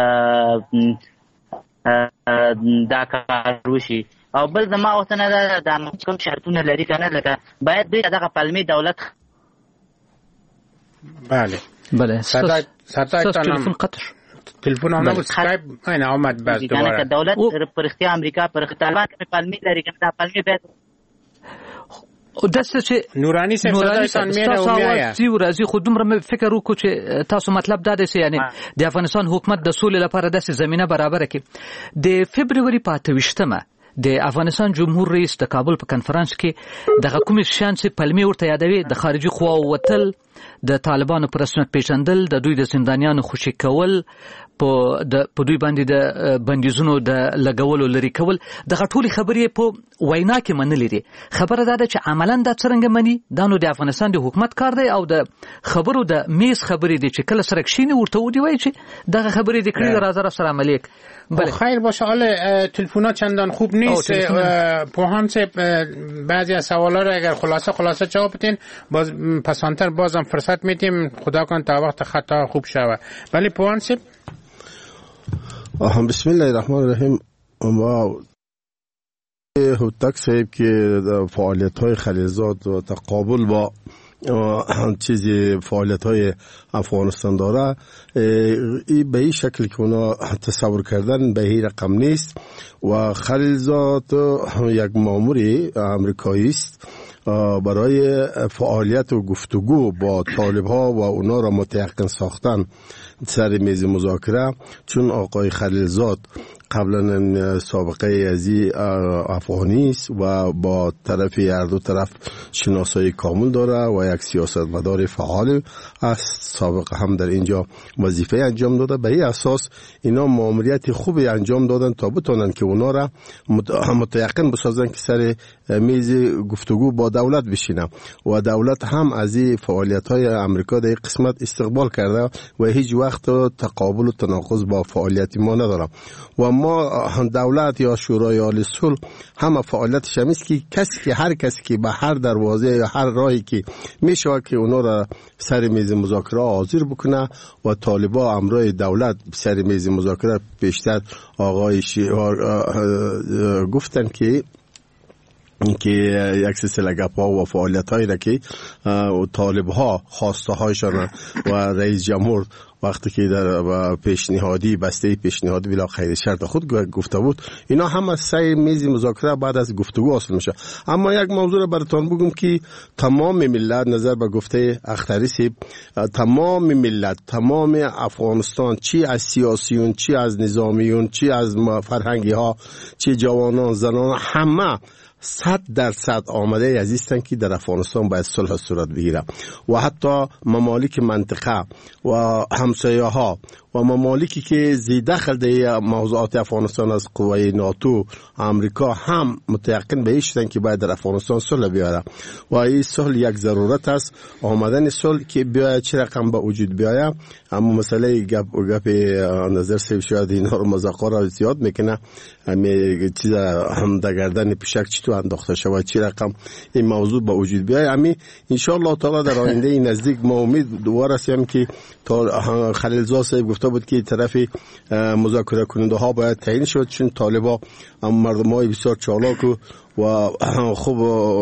دا کار وشي. او بل زما غوښتنه ده د کوم شرطونه لري که نه، لکه باید دوی دغه پلمې دولت. بله بله صدای صدای تلفن قطع تلفن هم نبود سکایپ این آمد بعد دوباره که دولت پر اختیار امریکا پر طالبان که پلمې لري که نه، پلمې باید او داسې چې نورانی صاحب صدایتان میره او میایه سی ورځي خو دومره مې فکر وکړو چې تاسو مطلب دا دی چې یعنی د افغانستان حکومت د سولې لپاره داسې زمینه برابره کړي. د فبروري په اته ویشتمه د افغانستان جمهور رئیس د کابل په کنفرانس کې دغه کومې شیان چې پلمې ورته یادوي د خارجي قواو وتل، د طالبانو پر رسمیت پیژندل، د دوی د زندانیانو خوشي کول، په د په دوی باندې د بندیزونو د لګولو لري کول، دغه ټولې خبرې په وینا کې منلې دي. خبره دا ده چې عملاً دا څرنګه مني دا نو د افغانستان د حکومت کار دی او د خبرو د میز خبرې دي چې کله سره کښیني ورته ودی وایي چې دغه خبرې دې کړي راځه سره عملی. بله خیر باشه. حالا تلفن‌ها چندان خوب نیست. پوهان صاحب بعضی از سوالا رو اگر خلاصه خلاصه جواب بدین باز پسانتر بازم فرصت میدیم. خدا کنه تا وقت خطا خوب شوه. ولی پوهان صاحب بسم الله الرحمن الرحیم. ما هوتک صاحب که فعالیت‌های خلیلزاد و تقابل با چیزی فعالیت‌های افغانستان داره، این به این شکل که اونا تصور کردن به این رقم نیست و خلیلزاد یک ماموری امریکایی است برای فعالیت و گفتگو با طالب‌ها و اونا را متيقن ساختن سر میز مذاکره. چون آقای خلیلزاد قبلا سابقه ازی افغانی است و با طرف هر دو طرف شناسایی کامل داره و یک سیاستمدار فعال است. سابقه هم در اینجا وظیفه انجام داده. به این اساس اینا ماموریت خوبی انجام دادن تا بتونن که اونا را متيقن بسازن که سر میز گفتگو با دولت بشینه و دولت هم از این فعالیت‌های امریکا در قسمت استقبال کرده و هیچ وقت تقابل و تناقض با فعالیت ما نداره. و ما دولت یا شورای عالی صلح همه فعالیتش هم است که کسی که هر کسی که به هر دروازه یا هر راهی که میشه که اونا را سر میز مذاکره حاضر بکنه و طالبا امرای دولت سر میز مذاکره پیشتر آقای گفتن که که یک سلسله گپ‌ها و فعالیت‌هایی را که طالب‌ها خواسته هایشان و رئیس جمهور وقتی که در پیشنهادی بسته پیشنهادی بلا خیر شرط خود گفته بود، اینا هم از سر میز مذاکره بعد از گفتگو حاصل میشه. اما یک موضوع را براتون بگم که تمام ملت نظر به گفته اختری سیب، تمام ملت، تمام افغانستان، چی از سیاسیون، چی از نظامیون، چی از فرهنگی ها، چی جوانان، زنان، همه صد درصد آمده عزیزتن که در افغانستان باید صلح صورت بگیره و حتی ممالک منطقه و همسایه ها و ممالکی که زیدخل در موضوعات افغانستان از قوه ناتو امریکا هم متیقن به ایشتن که باید در افغانستان صلح بیاره و این صلح یک ضرورت است. آمدن صلح که بیاید چه رقم به وجود بیاید، اما مسئله گپ گپ نظر سیب شاید اینا رو مذاکره را زیاد میکنه، همه چیز هم در گردن پیشک چطور انداخته شود چه رقم این موضوع به وجود بیاید. امی ان شاء الله تعالی در آینده نزدیک ما امید دوباره هستیم که تا خلیلزاد صاحب گفته بود که طرف مذاکره کننده ها باید تعیین شد، چون طالبا مردمای بسیار چالاک و خوب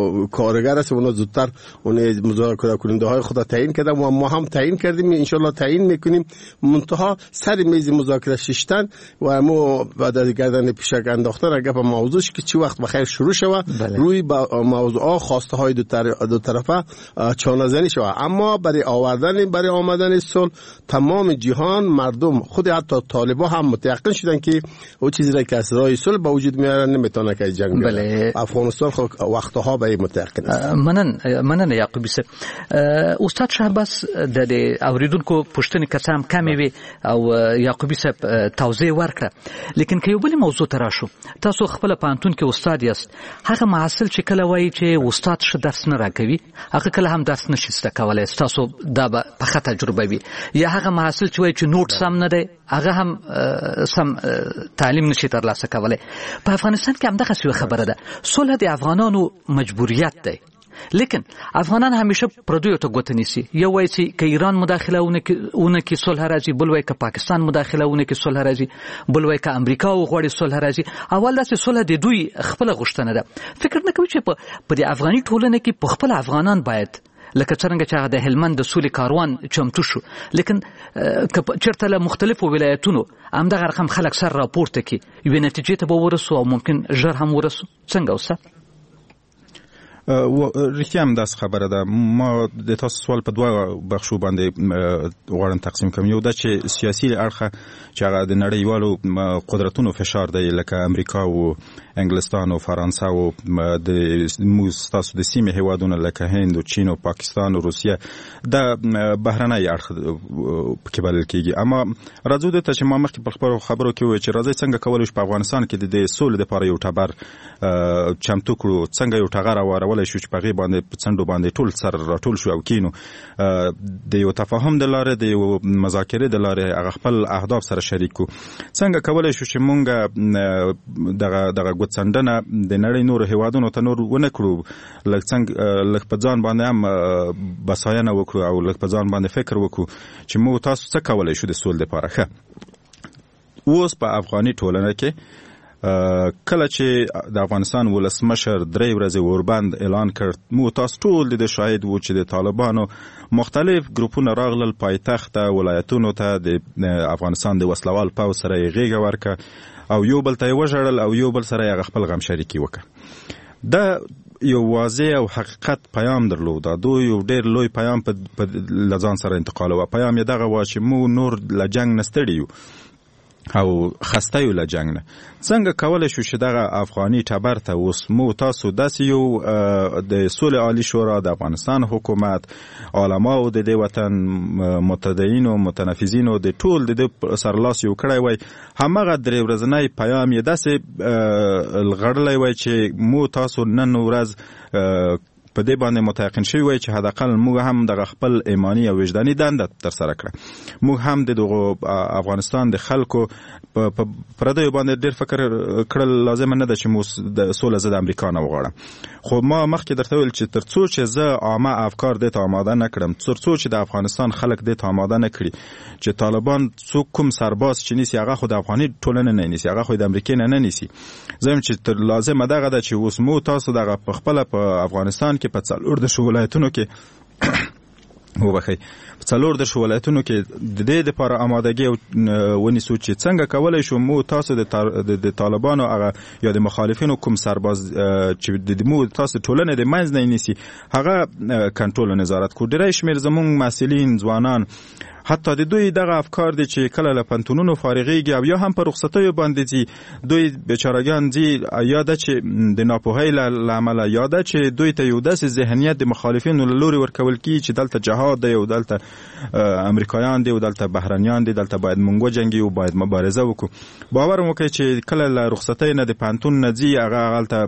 کارگر است، اونا زودتر اون مذاکره کننده های خود تعیین کردن و ما هم تعیین کردیم، ان شاء الله تعیین میکنیم. منتها سر میز مذاکره ششتن و ما بعد از گردن پیشک انداختن اگه به موضوعش که چی وقت بخیر شروع شود روی موضوع خواسته های دو, طر... دو طرفه چانه زنی شود. اما برای آوردن برای آمدن صلح تمام جهان مردم خود حتی طالبا هم متيقن شدن که او چیزی را که از راه صلح به وجود میارن نمیتونه که جنگ بله. افغانستان خو وختها به متيقن است. منن منن یعقوبی صاحب، استاد شهباز د اوریدونکو پښتني کسام کمی وي او یعقوبی صاحب توضیح ورکړه، لیکن که یو بل موضوع تراشو تاسو خپل پانتون کې استاد یاست، هغه محصل چې کله وایي چې استاد ش درس نه راکوي هغه کله هم درس نشي ستا کولای، تاسو دا به په تجربه وي، یا هغه محصل چې وایي چې نوټ سم نه دی هغه هم سم تعلیم نشي ترلاسه کولای. په افغانستان کې هم دغه څه خبره ده، صلح د افغانانو مجبوریت دی، لیکن افغانان همیشه پردوی ته ګوته نیسي، یو وایي چې که ایران مداخله ونه کې صلح راځي، بل وایي که پاکستان مداخله ونه کې صلح راځي، بل وایي که امریکا وغواړي صلح راځي. اول داسې صلح د دوی خپله غوښتنه ده. فکر نه کوي چې په دې افغاني ټولنه کې په خپل افغانان باید لکه څنګه چې هغه د هلمند د سولې کاروان چمتو شو، لیکن که چېرته له مختلفو ولایتونو همدغه رقم خلک سر راپورته کړي یوې نتیجې ته به ورسو او ممکن ژر هم ورسو. څنګه استاد؟ و رښتیا هم داس خبره ده. ما د تاسو سوال په دوه بخشو باندې غواړم تقسیم کوم. یو دا چې سیاسي اړخه چې هغه د نړیوالو قدرتونو فشار دی لکه امریکا او انګلستان او فرانسه او د موږ تاسو د سیمې هیوادونو لکه هند او چین او پاکستان او روسیه د بهرنۍ اړخ په بلل کېږي. اما راځو د ته چې ما مخکې په خبرو خبرو کې وای چې راځي څنګه کولای شو په افغانستان کې د سولې لپاره یو ټبر چمتو کړو، څنګه یو ټغر اورول شو چې په غي باندې څنډو باندې ټول سر راټول شو او کینو د یو تفاهم د لارې د یو مذاکره د لارې هغه خپل اهداف سره شریک کو. څنګه کولای شو چې مونږ دغه دغه ګوتڅندنه د نړۍ نور هیوادونو ته نور ونه کړو، لکه څنګه لکه په ځان باندې هم بساینه وکړو او لکه په ځان باندې فکر وکړو چې موږ تاسو څه کولای شو د سولې لپاره. ښه اوس په افغاني ټولنه کې کله چې د افغانستان ولسمشر درې ورځې وربند اعلان کړ، مو تاسو ټول د شاهد وو چې د طالبانو مختلف ګروپونه راغلل پایتخت ولایتونو ته د افغانستان د وسلوال پاو سره غیږه ورکه او یو بل ته وژړل او یو بل سره یې خپل غم شریکي وکړه. دا یو واضح او حقیقت پیام درلود، دا دوی یو ډېر لوی پیام په لزان سره انتقال و. پیام یې دغه و چې مو نور له جنگ نه ستړي یو او خسته یو له جنگ نه. څنګه کولای شو چې دغه افغاني ټبر ته اوس مو تاسو داسې یو د سولې عالی شورا د افغانستان حکومت علماو د دې وطن متدینین او متنفذین او د ټول د سرلاس یو کړی وای، همغه درې ورځنی پیام یې داسې لغړلی وای چې مو تاسو نن ورځ په دې باندې متيقن شوی وای چې حداقل موږ هم د خپل ایمانی او وجداني دنده تر سره کړه. موږ هم د دغه افغانستان د خلکو په پردیو باندې ډیر فکر کړل لازم نه ده چې موږ د سوله زده امریکا نه وغواړو. خو ما مخکې درته ویل چې ترڅو چې زه عامه افکار دې ته آماده نه کړم، ترڅو چې د افغانستان خلک دې ته آماده نه کړي چې طالبان څوک کوم سرباز چې نیسي هغه خو د افغاني ټولنې نه نیسي، هغه خو د امریکای نه نه نیسي. زم چې تر لازم دغه ده چې اوس مو تاسو دغه په خپل په افغانستان کې په څلور د ولایتونو کې وبخي په څلور د ولایتونو کې د دې لپاره آمادګي ونیسو چې څنګه کولای شو مو تاسو د طالبانو هغه یا د مخالفینو کوم سرباز چې د مو تاسو ټولنه د منځ نه نیسي هغه کنټرول او نظارت کو. ډېر شمیر زموږ مسؤلین ځوانان حتی د دوی دغه افکار دي چې کله له پنتونونو فارغيږي او یا هم په رخصتیو باندې دي دوی بیچارهګان دي یا د چې د ناپوهۍ له امله یا د چې دوی ته یو داسې ذهنیت د مخالفینو له لوري ورکول کی چې دلته جهاد دی او دلته امریکایان دي او دلته بهرنیان دي، دلته باید مونږ وجنګي او باید مبارزه وکړو. باور مو کوي چې کله له رخصتۍ نه د پنتون نه دي هغه غلطه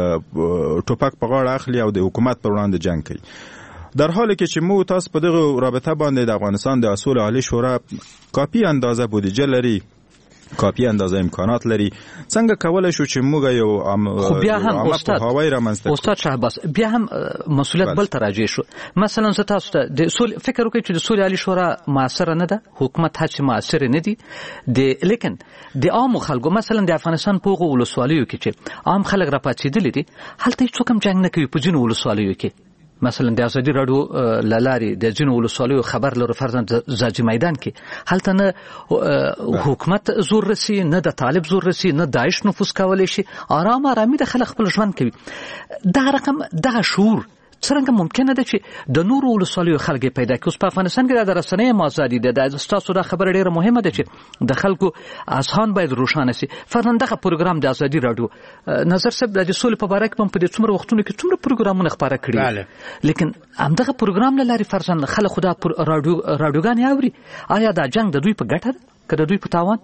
ټوپک په غاړه اخلي او د حکومت پر وړاندې جنگ کوي. در حالی که چې مو تاسو په دغه رابطه باندې د افغانستان د اصول عالی شورا کافی اندازه بودجه لري، کافی اندازه امکانات لري، څنګه کولای شو چې موږ یو خو بیا هم استاد استاد شهباز بیا هم مسؤلیت بل تراجع شو. مثلا زه تاسو ته د اصول فکر وکړم چې د اصول عالی شورا موثر نه ده، حکومت هڅه موثر نه دي د لیکن د عام خلکو مثلا د افغانستان په ولسوالیو کې چې عام خلک را پاتېدل دي هلته هیڅ کوم جنگ نه کوي په جنو ولسوالیو کې. مثلا د ازادي رادیو لالاري د جنو ولسوالیو خبر لرو فرزند زاجی میدان کې هلته نه حکومت زور رسی، نه د طالب زور رسی، نه داعش نفوذ کولای شي، آرام آرامي د خلک خپل ژوند کوي. دا رقم دا شعور څنګه ممکنه ده چې د نورو ولسوالیو خلک پیدا کړي؟ اوس په افغانستان کې د رسنۍ آزادي ده، د تاسو دا خبره ډیره مهمه ده چې د خلکو اذهان باید روښانه شي. فرضاً دغه پروګرام د ازادي رادیو نظر صاحب د سولې په اړه کوم په دې څومره وختونو کې څومره پروګرامونه خبره کړي، لیکن همدغه پروګرام لاري فرضاً خلک خدا رادیو رادیوګان اوري. آیا دا جنگ د دوی په ګټه ده که د دوی په تاوان؟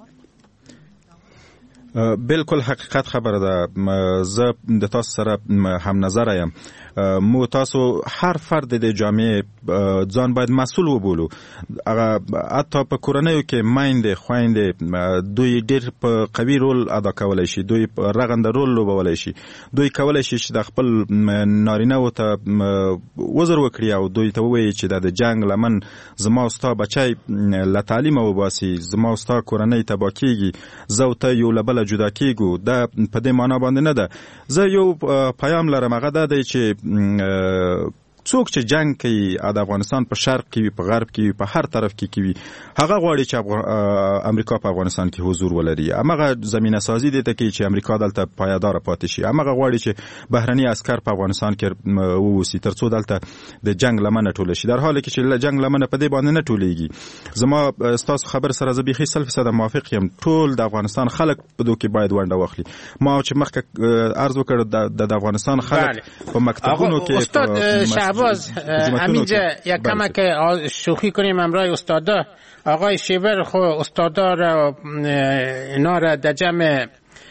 بالکل حقیقت خبره ده. زه د تاسو سره هم نظر یم. مو تاسو هر فرد د جامعه ځان باید مسؤل وبولو. هغه حتی په کورنیو کې مایند خويند دوی ډېر په قوي رول ادا کولای شي، دوی رغنده رول لوبولای شي، دوی کولای شي چې د خپل نارینه او ته وزر وکړي او دوی ته وایي چې د جنگ لمن زما او ستا بچای له تعلیم وباسي، زما او ستا کورنۍ تبا کیږي، زه ته یو لبل جدا کیږو. دا په دې معنا باندې نه ده. زه یو پیام لرم هغه دا دی چې څوک چې جنگ کوي د افغانستان په شرق کې په غرب کې په هر طرف کې کوي هغه غواړي چې امریکا په افغانستان کې حضور ولري، هغه زمينه سازي دي ته کوي چې امریکا دلته پایدار پاتې شي، هغه غواړي چې بهرني عسكر په افغانستان کې ووسی ترڅو دلته د جنگ لمنه ټول شي. در حالی کې چې جنگ لمنه په دې باندې نه ټولېږي. زما تاسو خبر سره زه به صد فیصد موافق یم. ټول د افغانستان خلک په دوی کې باید ونډه واخلي. ما چې مخکې عرض وکړ د افغانستان خلک په مکتبونو کې استاد شهباز همینجا یک کمک شوخی کنیم امرای استادا آقای شیبر خو استادا را اینا را در جمع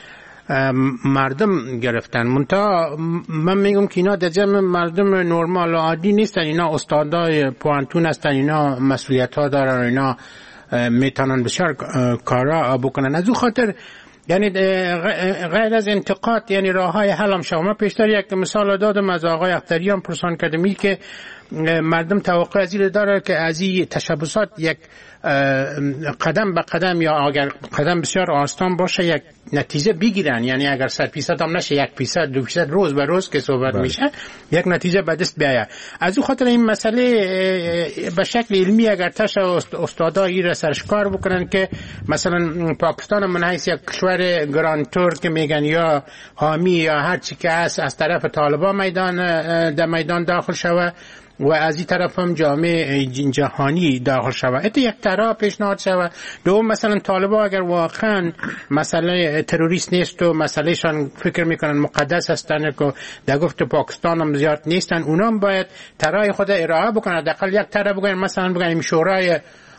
مردم گرفتن. منتها من میگم که اینا در جمع مردم نرمال و عادی نیستن، اینا استادای پوانتون هستن، اینا مسئولیت ها دارن، اینا میتونن بسیار کارا بکنن. از او خاطر یعنی غیر از انتقاد یعنی راه های حل هم شما پیشتر یک مثال دادم از آقای اختریان پرسان کردمی که مردم توقع از این داره که از این تشبسات یک قدم به قدم یا اگر قدم بسیار آستان باشه یک نتیجه بگیرن، یعنی اگر صد فیصد هم نشه یک فیصد دو فیصد روز به روز که صحبت بله. میشه یک نتیجه به دست بیاید. از او خاطر این مسئله به شکل علمی اگر تش استادا این را سرش کار بکنن که مثلا پاکستان من حیث یک کشور گرانتور که میگن یا حامی یا هر چی که هست از طرف طالبان میدان در میدان داخل شود و از این طرف هم جامعه جهانی داخل شود. ات یک طرح پیشنهاد شود. دوم مثلا طالبان اگر واقعا مسئله تروریست نیست و مسئله شان فکر میکنن مقدس هستن که در گفت پاکستان هم زیاد نیستن، اونا هم باید طرح خود ارائه بکنن. حداقل یک طرح بگن مثلا بگن شورای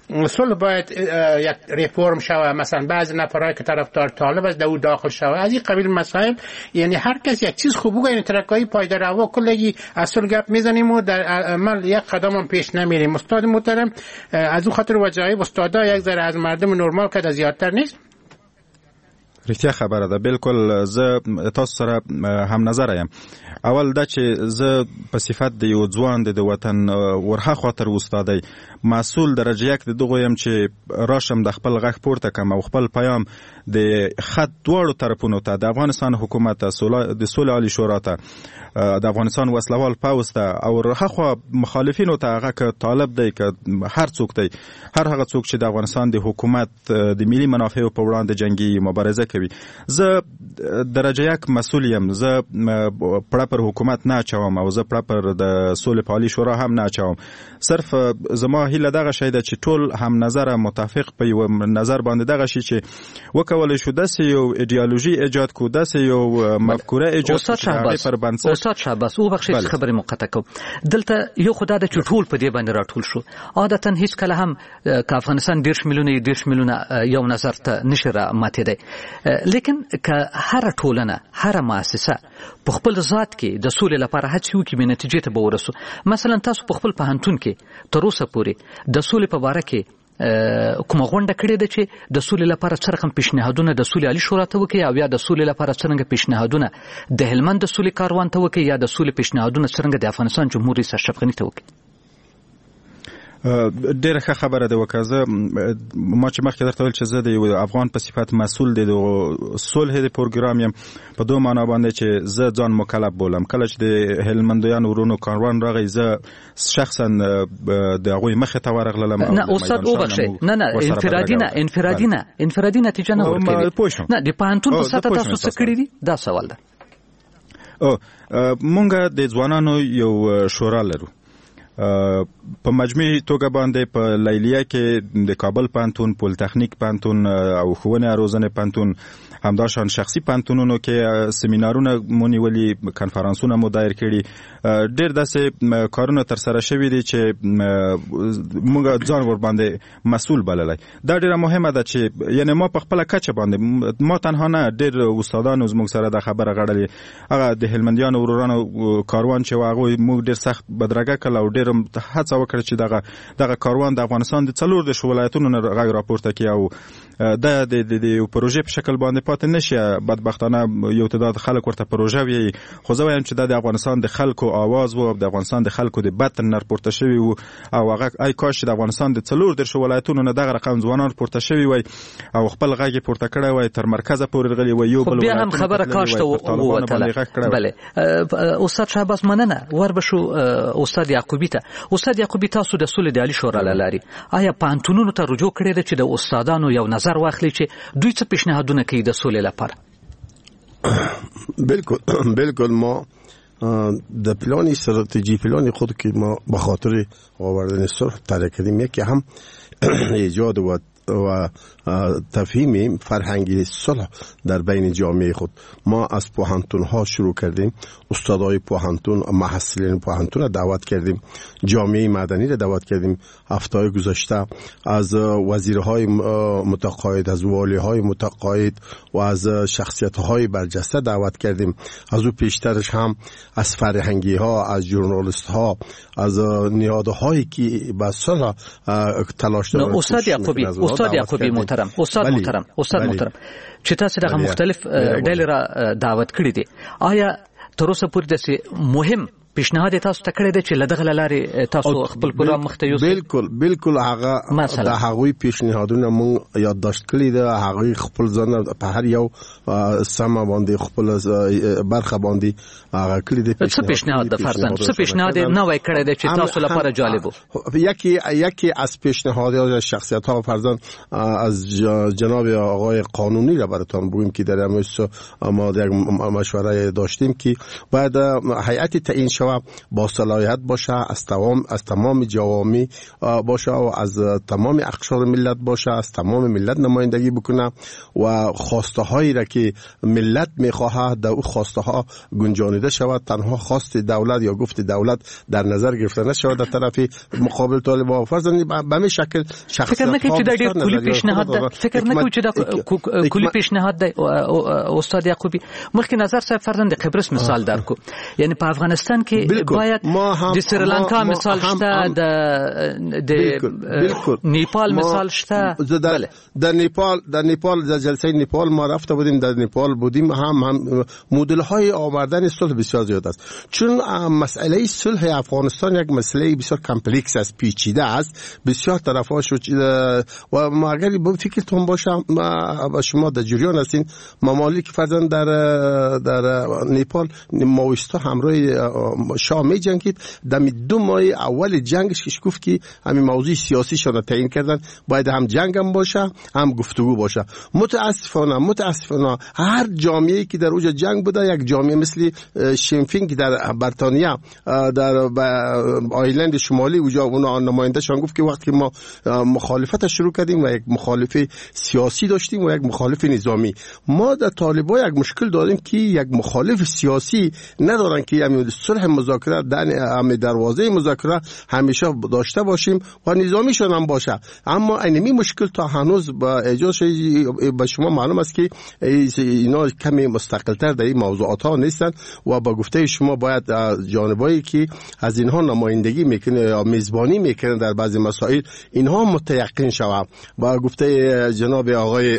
صلح باید یک ریفرم شوه، مثلا بعضی نفرایی که طرفدار طالب است در او داخل شوه، از این قبیل مسائل. یعنی هر کس یک چیز خوب بگه، یعنی ترکایی پایدار هوا کلگی از صلح گپ میزنیم و در عمل یک قدم هم پیش نمیریم. استاد محترم، از اون خاطر وجایب استادا یک ذره از مردم نورمال که زیادتر نیست. رښتیا خبره ده، بالکل زه تاسو سره هم نظر یم. اول دا چې زه په صفت د یو ځوان د وطن ورها خاطر استادای مسول درجه یک د دغه يم چې راشم د خپل غږ پورته کوم او خپل پیام د خط دواړو طرفونو ته، د افغانستان حکومت ته، د سولې عالی شورا ته، د افغانستان وسلوال پوځ ته، او هغه مخالفینو ته، هغه که طالب دی که هر څوک دی، هر هغه څوک چې د افغانستان د حکومت د ملي منافعو په وړاندې جنگي مبارزه کوي. زه درجه یک مسول یم. زه پړه پر حکومت نه اچوم او زه پړه پر د سولې عالی شورا هم نه اچوم. صرف زما هیله دغه شی ده چې ټول هم نظر متفق په یو نظر باندې دغه شی چې وکولای شو داسې یو ایدئولوژي ایجاد کو، داسې یو مفکوره ایجاد کو چې پر بنسټ. استاد شهباز او بخښه خبرې مقطع کوم. دلته یو خدای د چټول په دې باندې راټول شو. عادتاً هیڅ کله هم که افغانستان ډیر میلیونه ډیر میلیونه یو نظر ته نشره ماته دی، لیکن که هر ټولنه، هر مؤسسه په خپل ذات کې د سولې لپاره هڅه وکړي، به نتیجې ته به ورسو. مثلا تاسو په خپل پوهنتون کې تر اوسه پورې د سولې په باره کې کومه غونډه کړې ده چې د سولې لپاره څه رقم پیشنهادونه د سولې عالی شورا ته وکړي، او یا د سولې لپاره څنګه پیشنهادونه د هلمند د سولې کاروان ته وکړي، یا د سولې پیشنهادونه څنګه د افغانستان جمهور رئیس اشرف غني ته وکړي؟ ډیره ښه خبره ده. وکړه ما چې مخکې درته ویل چې زه د یو افغان په صفت مسول د صلح د پروګرام یم، په دوه معنا باندې چې زه ځان مکلف بولم. کله چې د هلمندیان ورونو کاروان راغی، زه شخصا د هغوی مخې ته ورغلم. نه استاد وبخښئ، نه نه انفرادي نه انفرادي نه انفرادي نتیجه نه ورکوي. نه د پوهنتون په سطح تاسو څه کړي دي؟ دا سوال ده. او مونږ د ځوانانو یو شورا لرو په مجموعي توګه باندې په لیلیه کې د کابل پوهنتون، پولتخنیک پوهنتون او ښوونې روزنې پوهنتون، همداشان شخصي پوهنتونونو کې سیمینارونه مو نیولي، کنفرانسونه مو دایر کړي. ډېر داسې کارونه ترسره شوي دي چې موږ ځان ور باندې مسؤل بللی. دا ډېره مهمه ده چې یعنې ما په خپله کچه باندې، ما تنها نه، ډېر استادانو زموږ سره دا خبره غړلې. هغه د هلمندیانو ورورانو کاروان چې و، هغوی موږ ډېر سخت بدرګه کړل او ډېر هڅه وکړه چې دغه دغه کاروان د افغانستان د څلور د ولایتونو نه غږ راپورته کړي او د د یو پروژې په شکل باندې پاتې نشي. بدبختانه یو تعداد خلک ورته پروژه وي، خو زه وایم چې دا د افغانستان د خلکو आवाज وو، د افغانستان د خلکو د بطن نه راپورته شوی وو، او هغه ای کاش د افغانستان د څلور د ولایتونو نه دغه رقم ځوانان راپورته شوی وای او خپل غږ پورته کړی وای، تر مرکزه پورې رغلی وای. یو بل بیا هم خبره کاش ته ووتله. بله استاد شهباز مننه. وربشو استاد یعقوبی ته. استاد یعقوبی، تاسو د سولې د عالی شورا لاري آیا پوهنتونونو ته رجوع کړی ده چې د استادانو یو نظر واخلي چې دوی څه پیشنهادونه کوي د سولې لپاره؟ بالکل بالکل. ما د پلان استراتژی پلان خود که ما به خاطر آوردن صلح طرح کردیم، یکی هم ایجاد و و تفهیم فرهنگی صلح در بین جامعه خود. ما از پوهنتون ها شروع کردیم، استادای پوهنتون، محصلین پوهنتون را دعوت کردیم، جامعه مدنی را دعوت کردیم. هفته گذشته از وزیرهای متقاعد، از والیهای متقاعد و از شخصیت های برجسته دعوت کردیم. از او پیشترش هم از فرهنگی ها، از ژورنالیست ها، از نهادهایی که به صلح تلاش دارند. استاد یعقوبی، استاد یعقوبی محترم، استاد بلی. محترم استاد بلی. محترم چې تاسو دغه مختلف ډلې را دعوت کړی دي، آیا تر اوسه پورې داسې مهم پیشنهاد تاسو ته کړی دی چې لدغه لارې تاسو خپل پروګرام مخته یوسئ؟ بالکل بالکل. هغه د هغوی پیشنهادونه مونږ یادداشت کړي دي. هغوی خپل ځان په هر یو سمه باندې خپل برخه باندې هغه کړي دي. څه پیشنهاد د فرزند څه پیشنهاد نوې کړی دی چې تاسو لپاره جالب و؟ یکی یکی از پیشنهادات شخصیت ها فرزند از جناب آقای قانونی را براتون بگویم که در امروز ما یک مشوره داشتیم که بعد هیئت تعیین شود با صلاحیت باشه، از تمام از تمام جوامع باشه و از تمام اقشار ملت باشه، از تمام ملت نمایندگی بکنه و خواسته هایی را که ملت میخواهد در او خواسته ها گنجانیده شود. تنها خواست دولت یا گفت دولت در نظر گرفته نشود در طرف مقابل طالبان. فرضاً به همین شکل شخصیت فکر نکنید چې دا ډېر کلی پیشنهاد ده، فکر نکنید چې دا کلی پیشنهاد ده استاد یعقوبی. مخکې نظر صاحب فرضاً د قبرس مثال درکو، یعنی په افغانستان کې باید د سریلانکا مثال شته، د نیپال مثال شته. در نیپال در نیپال در جلسه نیپال ما رفته بودیم، در نیپال بودیم، هم هم مدل های آوردن صلح بسیار زیاد است، چون مسئله صلح افغانستان یک مسئله بسیار کمپلکس است، پیچیده است، بسیار طرفاش و ما اگر فکرتون باشه ما شما در جریان هستین ممالک فرضاً در در نیپال ماویستا همراه شاه می جنگید. در دو ماه اول جنگش کش گفت که همین موضوع سیاسی شده تعیین کردن باید هم جنگ هم باشه هم گفتگو باشه. متاسفانه متاسفانه هر جامعه‌ای که در اوج جنگ بوده، یک جامعه مثل شینفینگ در بریتانیا در آیلند شمالی اوجا اونا نمایندهشان گفت که وقتی که ما مخالفت شروع کردیم و یک مخالف سیاسی داشتیم و یک مخالف نظامی، ما در طالبان یک مشکل داریم که یک مخالف سیاسی ندارن که همین صلح مذاکره در همین دروازه مذاکره همیشه داشته باشیم و نظامیشون هم باشه. اما اینمی مشکل تا هنوز با اجازه به شما معلوم است که اینا کمی مستقل‌تر در این موضوعات ها نیستن و با گفته شما باید جانبایی که از اینها نمایندگی میکنه یا میزبانی میکنه در بعضی مسائل اینها متيقن شود. با گفته جناب آقای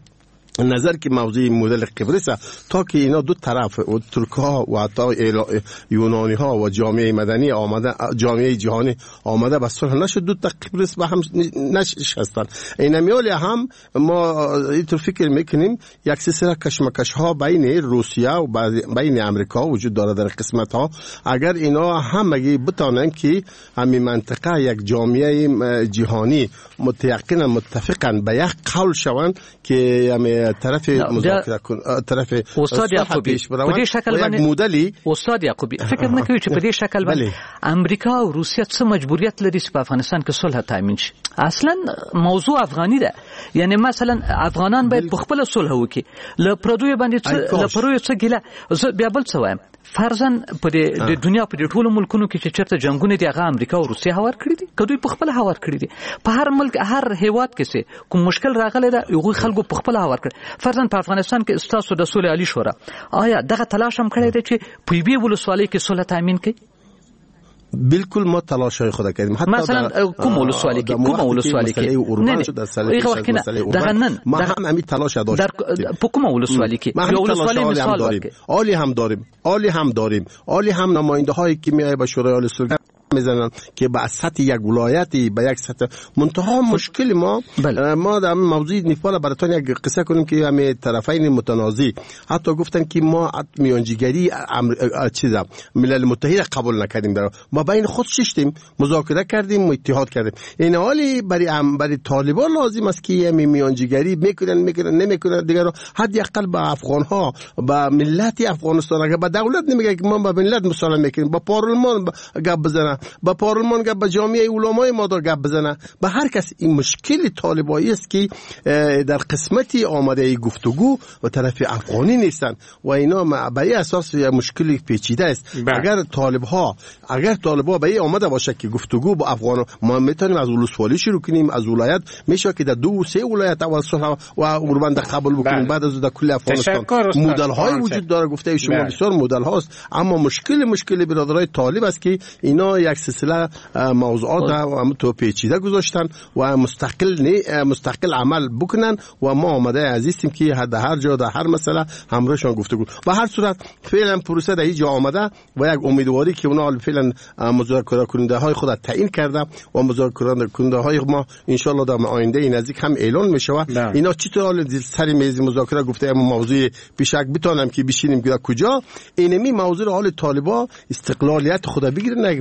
نظر که موضوع مدل قبرس تا که اینا دو طرف و ترک ها و حتی یونانی ها و جامعه مدنی آمده، جامعه جهانی آمده به صلح نشد، دو تا قبرس به هم نشستن. این میال هم ما اینطور فکر میکنیم یک سلسله کشمکش ها بین روسیه و بین امریکا وجود داره در قسمت ها. اگر اینا همگی بتانن که همین منطقه یک جامعه جهانی متيقنا متفقا به یک قول شوند که همین طرف مذاکره کن طرف استاد یعقوبی په دې شکل باندې مودلی استاد یعقوبی فکر نه کوي چې په دې شکل باندې امریکا او روسیه څه مجبوریت لري چې په افغانستان کې صلح تامین شي؟ اصلا موضوع افغاني ده، یعنی مثلا افغانان باید په خپل صلح وکړي، ل پردوی باندې ل پروي څه ګیله. بیا بل څه وایم، فرضاً په دې دنیا په ټولو ملکونو کې چې چیرته جنگونه دي هغه امریکا او روسیه هوار کړی دي، کدوې په خپل هوار کړی دي. په هر ملک هر هیواد کې کوم مشکل راغلی ده یو خلکو په خپل هوار کړی. فرضاً په افغانستان کې استاسو د صلح علی شورا آیا دغه تلاش هم کړی دی چې په یوې ولسوالۍ کې صلح تامین کړي؟ بالکل ما تلاشای خود کردیم. حتی مثلا کوم ولسوالی کې کوم ولسوالی کې نه نه دغه نن ما هم همین تلاش داشتیم در په کوم ولسوالی کې یو ولسوالی مثال داریم، عالی هم داریم عالی هم داریم عالی هم نماینده هایی که میای به شورای عالی صلح میزنن که به سطح یک ولایتی به یک سطح منتها مشکل ما بله. ما در موضوع نیپال براتون یک قصه کنیم که همه طرفین متنازع حتی گفتن که ما میانجیگری چیزا ملل متحد قبول نکردیم، در ما بین خود ششتیم مذاکره کردیم و اتحاد کردیم. این حالی برای برای طالبان لازم است که می میانجیگری میکنن میکنن نمیکنن دیگه حداقل با افغان ها با ملت افغانستان اگه با دولت نمیگه که ما با ملت مسالمت میکنیم، با پارلمان گپ بزنن، با پارلمان گپ، با جامعه علمای ما دار گپ بزنه، با هر کس. این مشکل طالبایی است که در قسمتی آمده گفتگو و طرف افغانی نیستن و اینا به اساس مشکلی پیچیده است. بله. اگر طالب ها اگر طالب ها به این آمده باشه که گفتگو با افغان ما میتونیم از ولسوالی شروع کنیم، از ولایت میشه که در دو سه ولایت اول صلح و اوربند قبول بکنیم. بله. بعد از در کل افغانستان مدل های وجود داره، گفته شما بسیار مدل هاست، اما مشکل مشکل برادرای طالب است که اینا یک سلسله موضوعات هم تو پیچیده گذاشتن و مستقل نه مستقل عمل بکنن و ما آماده عزیزیم که در هر جا در هر مسئله همراهشان گفتگو. و هر صورت فعلا پروسه در اینجا آمده و یک امیدواری که اونا فعلا مذاکره کننده های خود تعیین کرده و مذاکره کننده های ما ان شاء الله در آینده نزدیک هم اعلان میشه. اینا چطور سر میز مذاکره گفته اما موضوع پیشک بتونم که بشینیم که کجا اینمی موضوع حال طالبا استقلالیت خود بگیرن، یک ولایت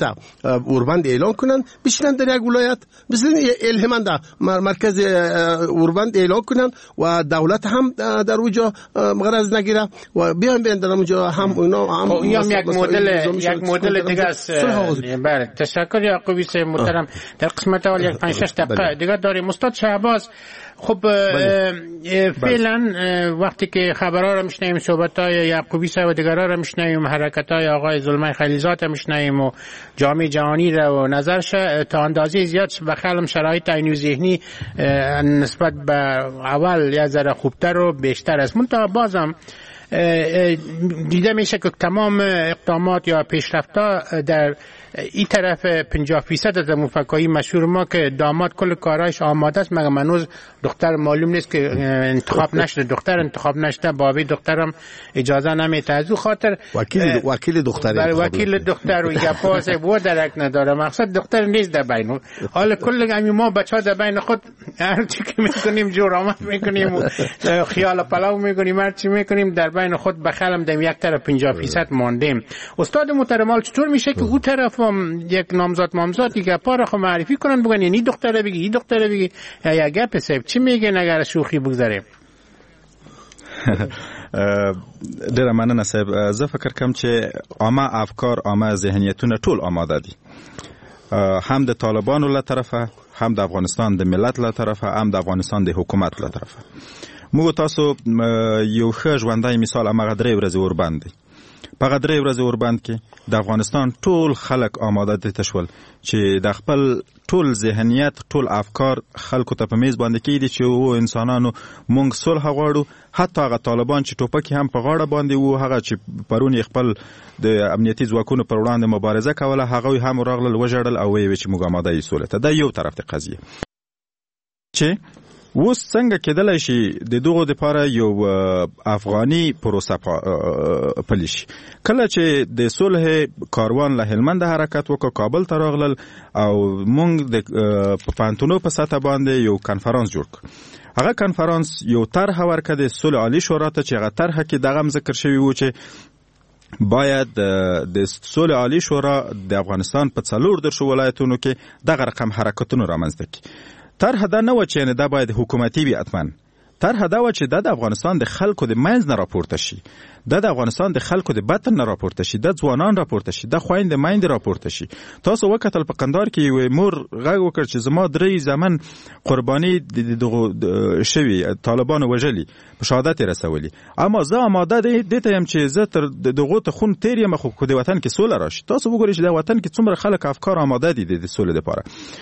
را اوربند اعلان کنند، بشینن در یک ولایت مثل الهمن در مرکز اوربند اعلان کنند و دولت هم در اونجا غرض نگیره و بیان بیان در اونجا هم اونا هم یک مدل یک مدل دیگه است. بله تشکر یعقوبی صاحب محترم. در قسمت اول یک پنج شش دقیقه دیگه داریم. استاد شهباز، خب فعلا وقتی که خبرها را میشنویم، صحبت‌های یعقوبی صاحب و دیگرها را میشنویم، حرکت‌های آقای زلمه خلیزات را میشنویم و جامعه جهانی را و نظرش تا اندازه زیاد به خلم شرایط عینی و ذهنی نسبت به اول یه ذره خوبتر و بیشتر است. منتها بازم دیده میشه که تمام اقدامات یا پیشرفت‌ها در این طرف پنجاه فیصد از مفکرای مشهور ما که داماد کل کارایش آماده است، مگه منوز دختر معلوم نیست که انتخاب نشده، دختر انتخاب نشده، بابی دخترم اجازه نمیده. از اون خاطر وکیل وکیل دختر وکیل دختر و یا پاس و درک نداره. مقصد دختر نیست در بین. حالا کل همین ما بچه‌ها در بین خود هر چی که میکنیم جور آمد میکنیم و خیال پلاو میکنیم، هر چی میکنیم در بین خود بخلم در یک طرف پنجاه فیصد ماندیم. استاد محترم، چطور میشه که اون طرف یک نامزد مامزد دیگه پاره خو معرفی کنن بگن این دختره بگی این دختره بگی یا گپ سیب چی میگه اگر شوخی بگذاریم؟ ډیره مننه صاحب. زه فکر کوم چې عامه افکار عامه ذهنیتونه ټول آماده دي، هم د طالبانو له طرفه، هم د افغانستان د ملت له طرفه، هم د افغانستان د حکومت له طرفه. موږ تاسو یو ښه ژوندی مثال هغه درې ورځې اوربند دی. په هغه درې ورځې اوربند کې د افغانستان ټول خلک آماده دي تشول چې د خپل ټول ذهنیت ټول افکار خلکو ته په میز باندې کېږي چې و انسانانو مونږ صلح غواړو. حتی هغه طالبان چې ټوپکې هم په غاړه باندې وو، هغه چې پرون خپل د امنیتي ځواکونو پر وړاندې مبارزه کوله، هغوی هم راغلل وژړل او ویې چې موږ آماده یو سولې ته. دا یو طرف د قضیه چې اوس څنګه کېدلی شي د دغو دپاره یو افغاني پروسه پلی شي. کله چې د صلح کاروان له هلمند حرکت وکړ، کابل ته راغلل او موږ د پوهنتونو په سطح باندې یو کنفرانس جوړ کړ. هغه کنفرانس یو طرحه ورکړه د صلح عالی شورا ته چې هغه طرحه کې دغه هم ذکر شوي و چې باید د صلح عالی شورا د افغانستان په څلور درشو ولایتونو کې دغه رقم حرکتونه رامنځته کړي. طرحه دا نه و چې دا باید حکومتي وي حتما. طرحه دا و چې دا د افغانستان د خلکو د منځ نه راپورته شي، دا د افغانستان د خلکو د بطن نه راپورته شي، د ځوانان راپورته شي، د خویندې میندې راپورته شي. تاسو وکتل په قندهار کې یو مور غږ وکړ چې زما درې زمن قرباني دغه شوي طالبانو وژلي، په شهادت رسولي، اما زه آماده دې ته یم چې زه تر دغه ته خون تیر یم خو د وطن کې سوله راشي. تاسو وګورئ چې د وطن کې څومره خلک افکار آماده دي د سولې لپاره.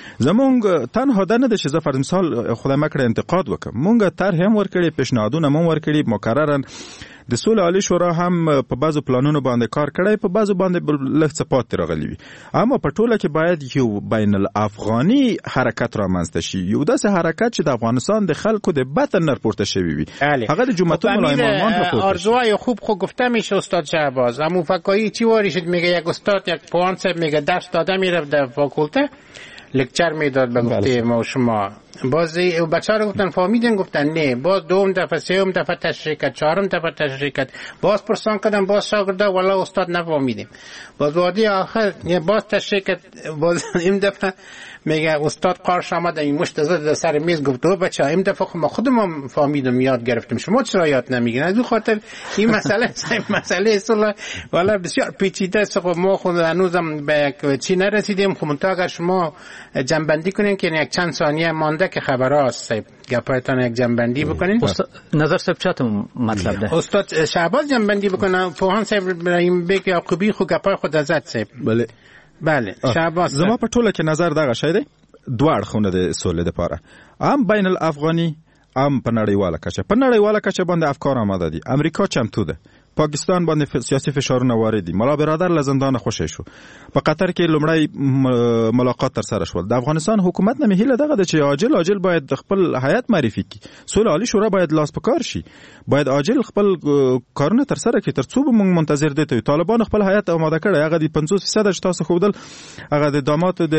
زمونږ تنها ده نه ده چې زه فرض مثال خدای مکړه انتقاد وکم، مونږ طرح هم ورکړي، پیشنهادونه هم ورکړي، مکررن د صلح عالی شورا هم په بعضو پلانونو باندې کار کړی، په بعضو باندې لږ څه پاتې راغلی وي. اما په ټوله کې باید یو بین الافغاني حرکت رامنځته شي، یو داسې حرکت چې د افغانستان د خلکو د بطن نه راپورته شوی وی. هغه د جمعیت ملای مالمان راپورته. آرزوهای خوب خوب گفته میشه استاد شهباز. اما فکایی چی واری شد میگه یک استاد یک پوان صاحب میگه درس داده میرفت در فاکولته لکچر میداد به گفته ما و شما. باز بچه ها رو گفتن فهمیدن، گفتن نه. باز دوم دفعه سوم دفعه تشریح کرد، چهارم دفعه تشریح کرد، باز پرسان کردن، باز شاگردا والا استاد نفهمیدیم. باز وادی آخر باز تشریح کرد، باز این دفعه میگه استاد قارش آمد این مشت زد سر میز گفت دو بچه این دفعه ما خودم فهمیدم یاد گرفتیم، شما چرا یاد نمیگین؟ از اون خاطر این مسئله مسئله اصلا والا بسیار پیچیده است. خب ما خود هنوزم به یک چی نرسیدیم. خب منتها اگر شما جنبندی کنین که یک چند ثانیه مانده که خبر هست صاحب گپایتان یک جنبندی بکنین. نظر صاحب چاتم مطلب ده استاد شهباز جنبندی بکنه. فوهان صاحب ابراهیم بیگ یعقوبی خو گپای خود ازت صاحب. بله بله شهباز زما په ټوله کې نظر دغه شی دی، دوه اړخونه د سولې لپاره، هم بین الافغاني هم په نړیواله کچه. په نړیواله کچه باندې افکار آماده دي. امریکا چمتو ده، پاکستان باندې سیاسي فشارونه وارد دي. ملا برادر له زندان خوشی شو. په قطر کې لومړی ملاقات تر سره شول. د افغانستان حکومت نه هیله دغه چې عاجل عاجل باید خپل هیئت معرفي کړي. صلح عالی شورا باید لاس په کار شي، باید عاجل خپل کارونه تر سره کړي تر څو به موږ منتظر دي ته. طالبان خپل هیئت آماده کړي، هغه د پنځوس فیصد چې تاسو خو دل هغه د دامات د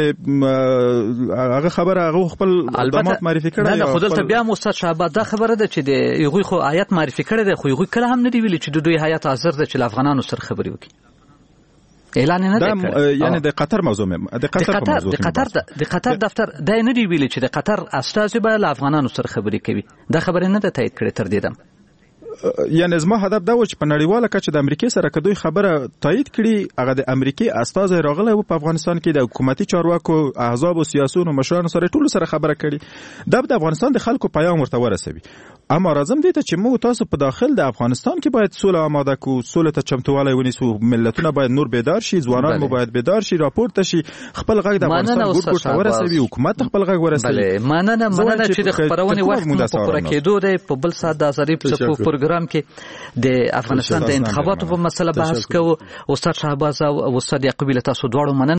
هغه خبره هغه خپل دامات معرفي کړي. نه خو دلته بیا مستر شهباز دا خبره ده چې د یوغي خو هیئت معرفي کړي ده، خو یوغي کله هم نه دی ویلي چې د دوی هیئت حاضر ده چې افغانانو سره خبرې وکړي. اعلان نه دا کړی یعنی د قطر موضوع مې د قطر په موضوع د قطر د قطر دفتر دا نه دی ویلي چې د قطر استازي به له افغانانو سره خبرې کوي دا خبره نه ده تایید کړې تر دې دم. یعنی زما هدف دا و چې په نړیواله کچه د امریکای سره کدوې خبره تایید کړي هغه د امریکای استازي راغلی و په افغانستان کې د حکومتي چارواکو احزاب او سیاسيونو مشرانو سره ټول سره خبره کړي دا د افغانستان د خلکو پیغام ورته ورسوي. اما راځم دې ته چې موږ تاسو په داخل د افغانستان کې باید سوله آماده کو، سوله ته چمتووالی ونیسو، ملتونه باید نور بیدار شي، ځوانان مو باید بیدار شي، راپورته شي، خپل غږ د افغانستان ګوټ ګوټ ورسوي، حکومت خپل غږ ورسوي. بله مننه مننه چې د خبرونې وخت مو په پوره کېدو دی. په بل ساعت د ازادي په پروګرام کې د افغانستان د انتخاباتو په مسله بحث کوو. استاد شهباز او استاد یعقوبی له تاسو دواړو مننه.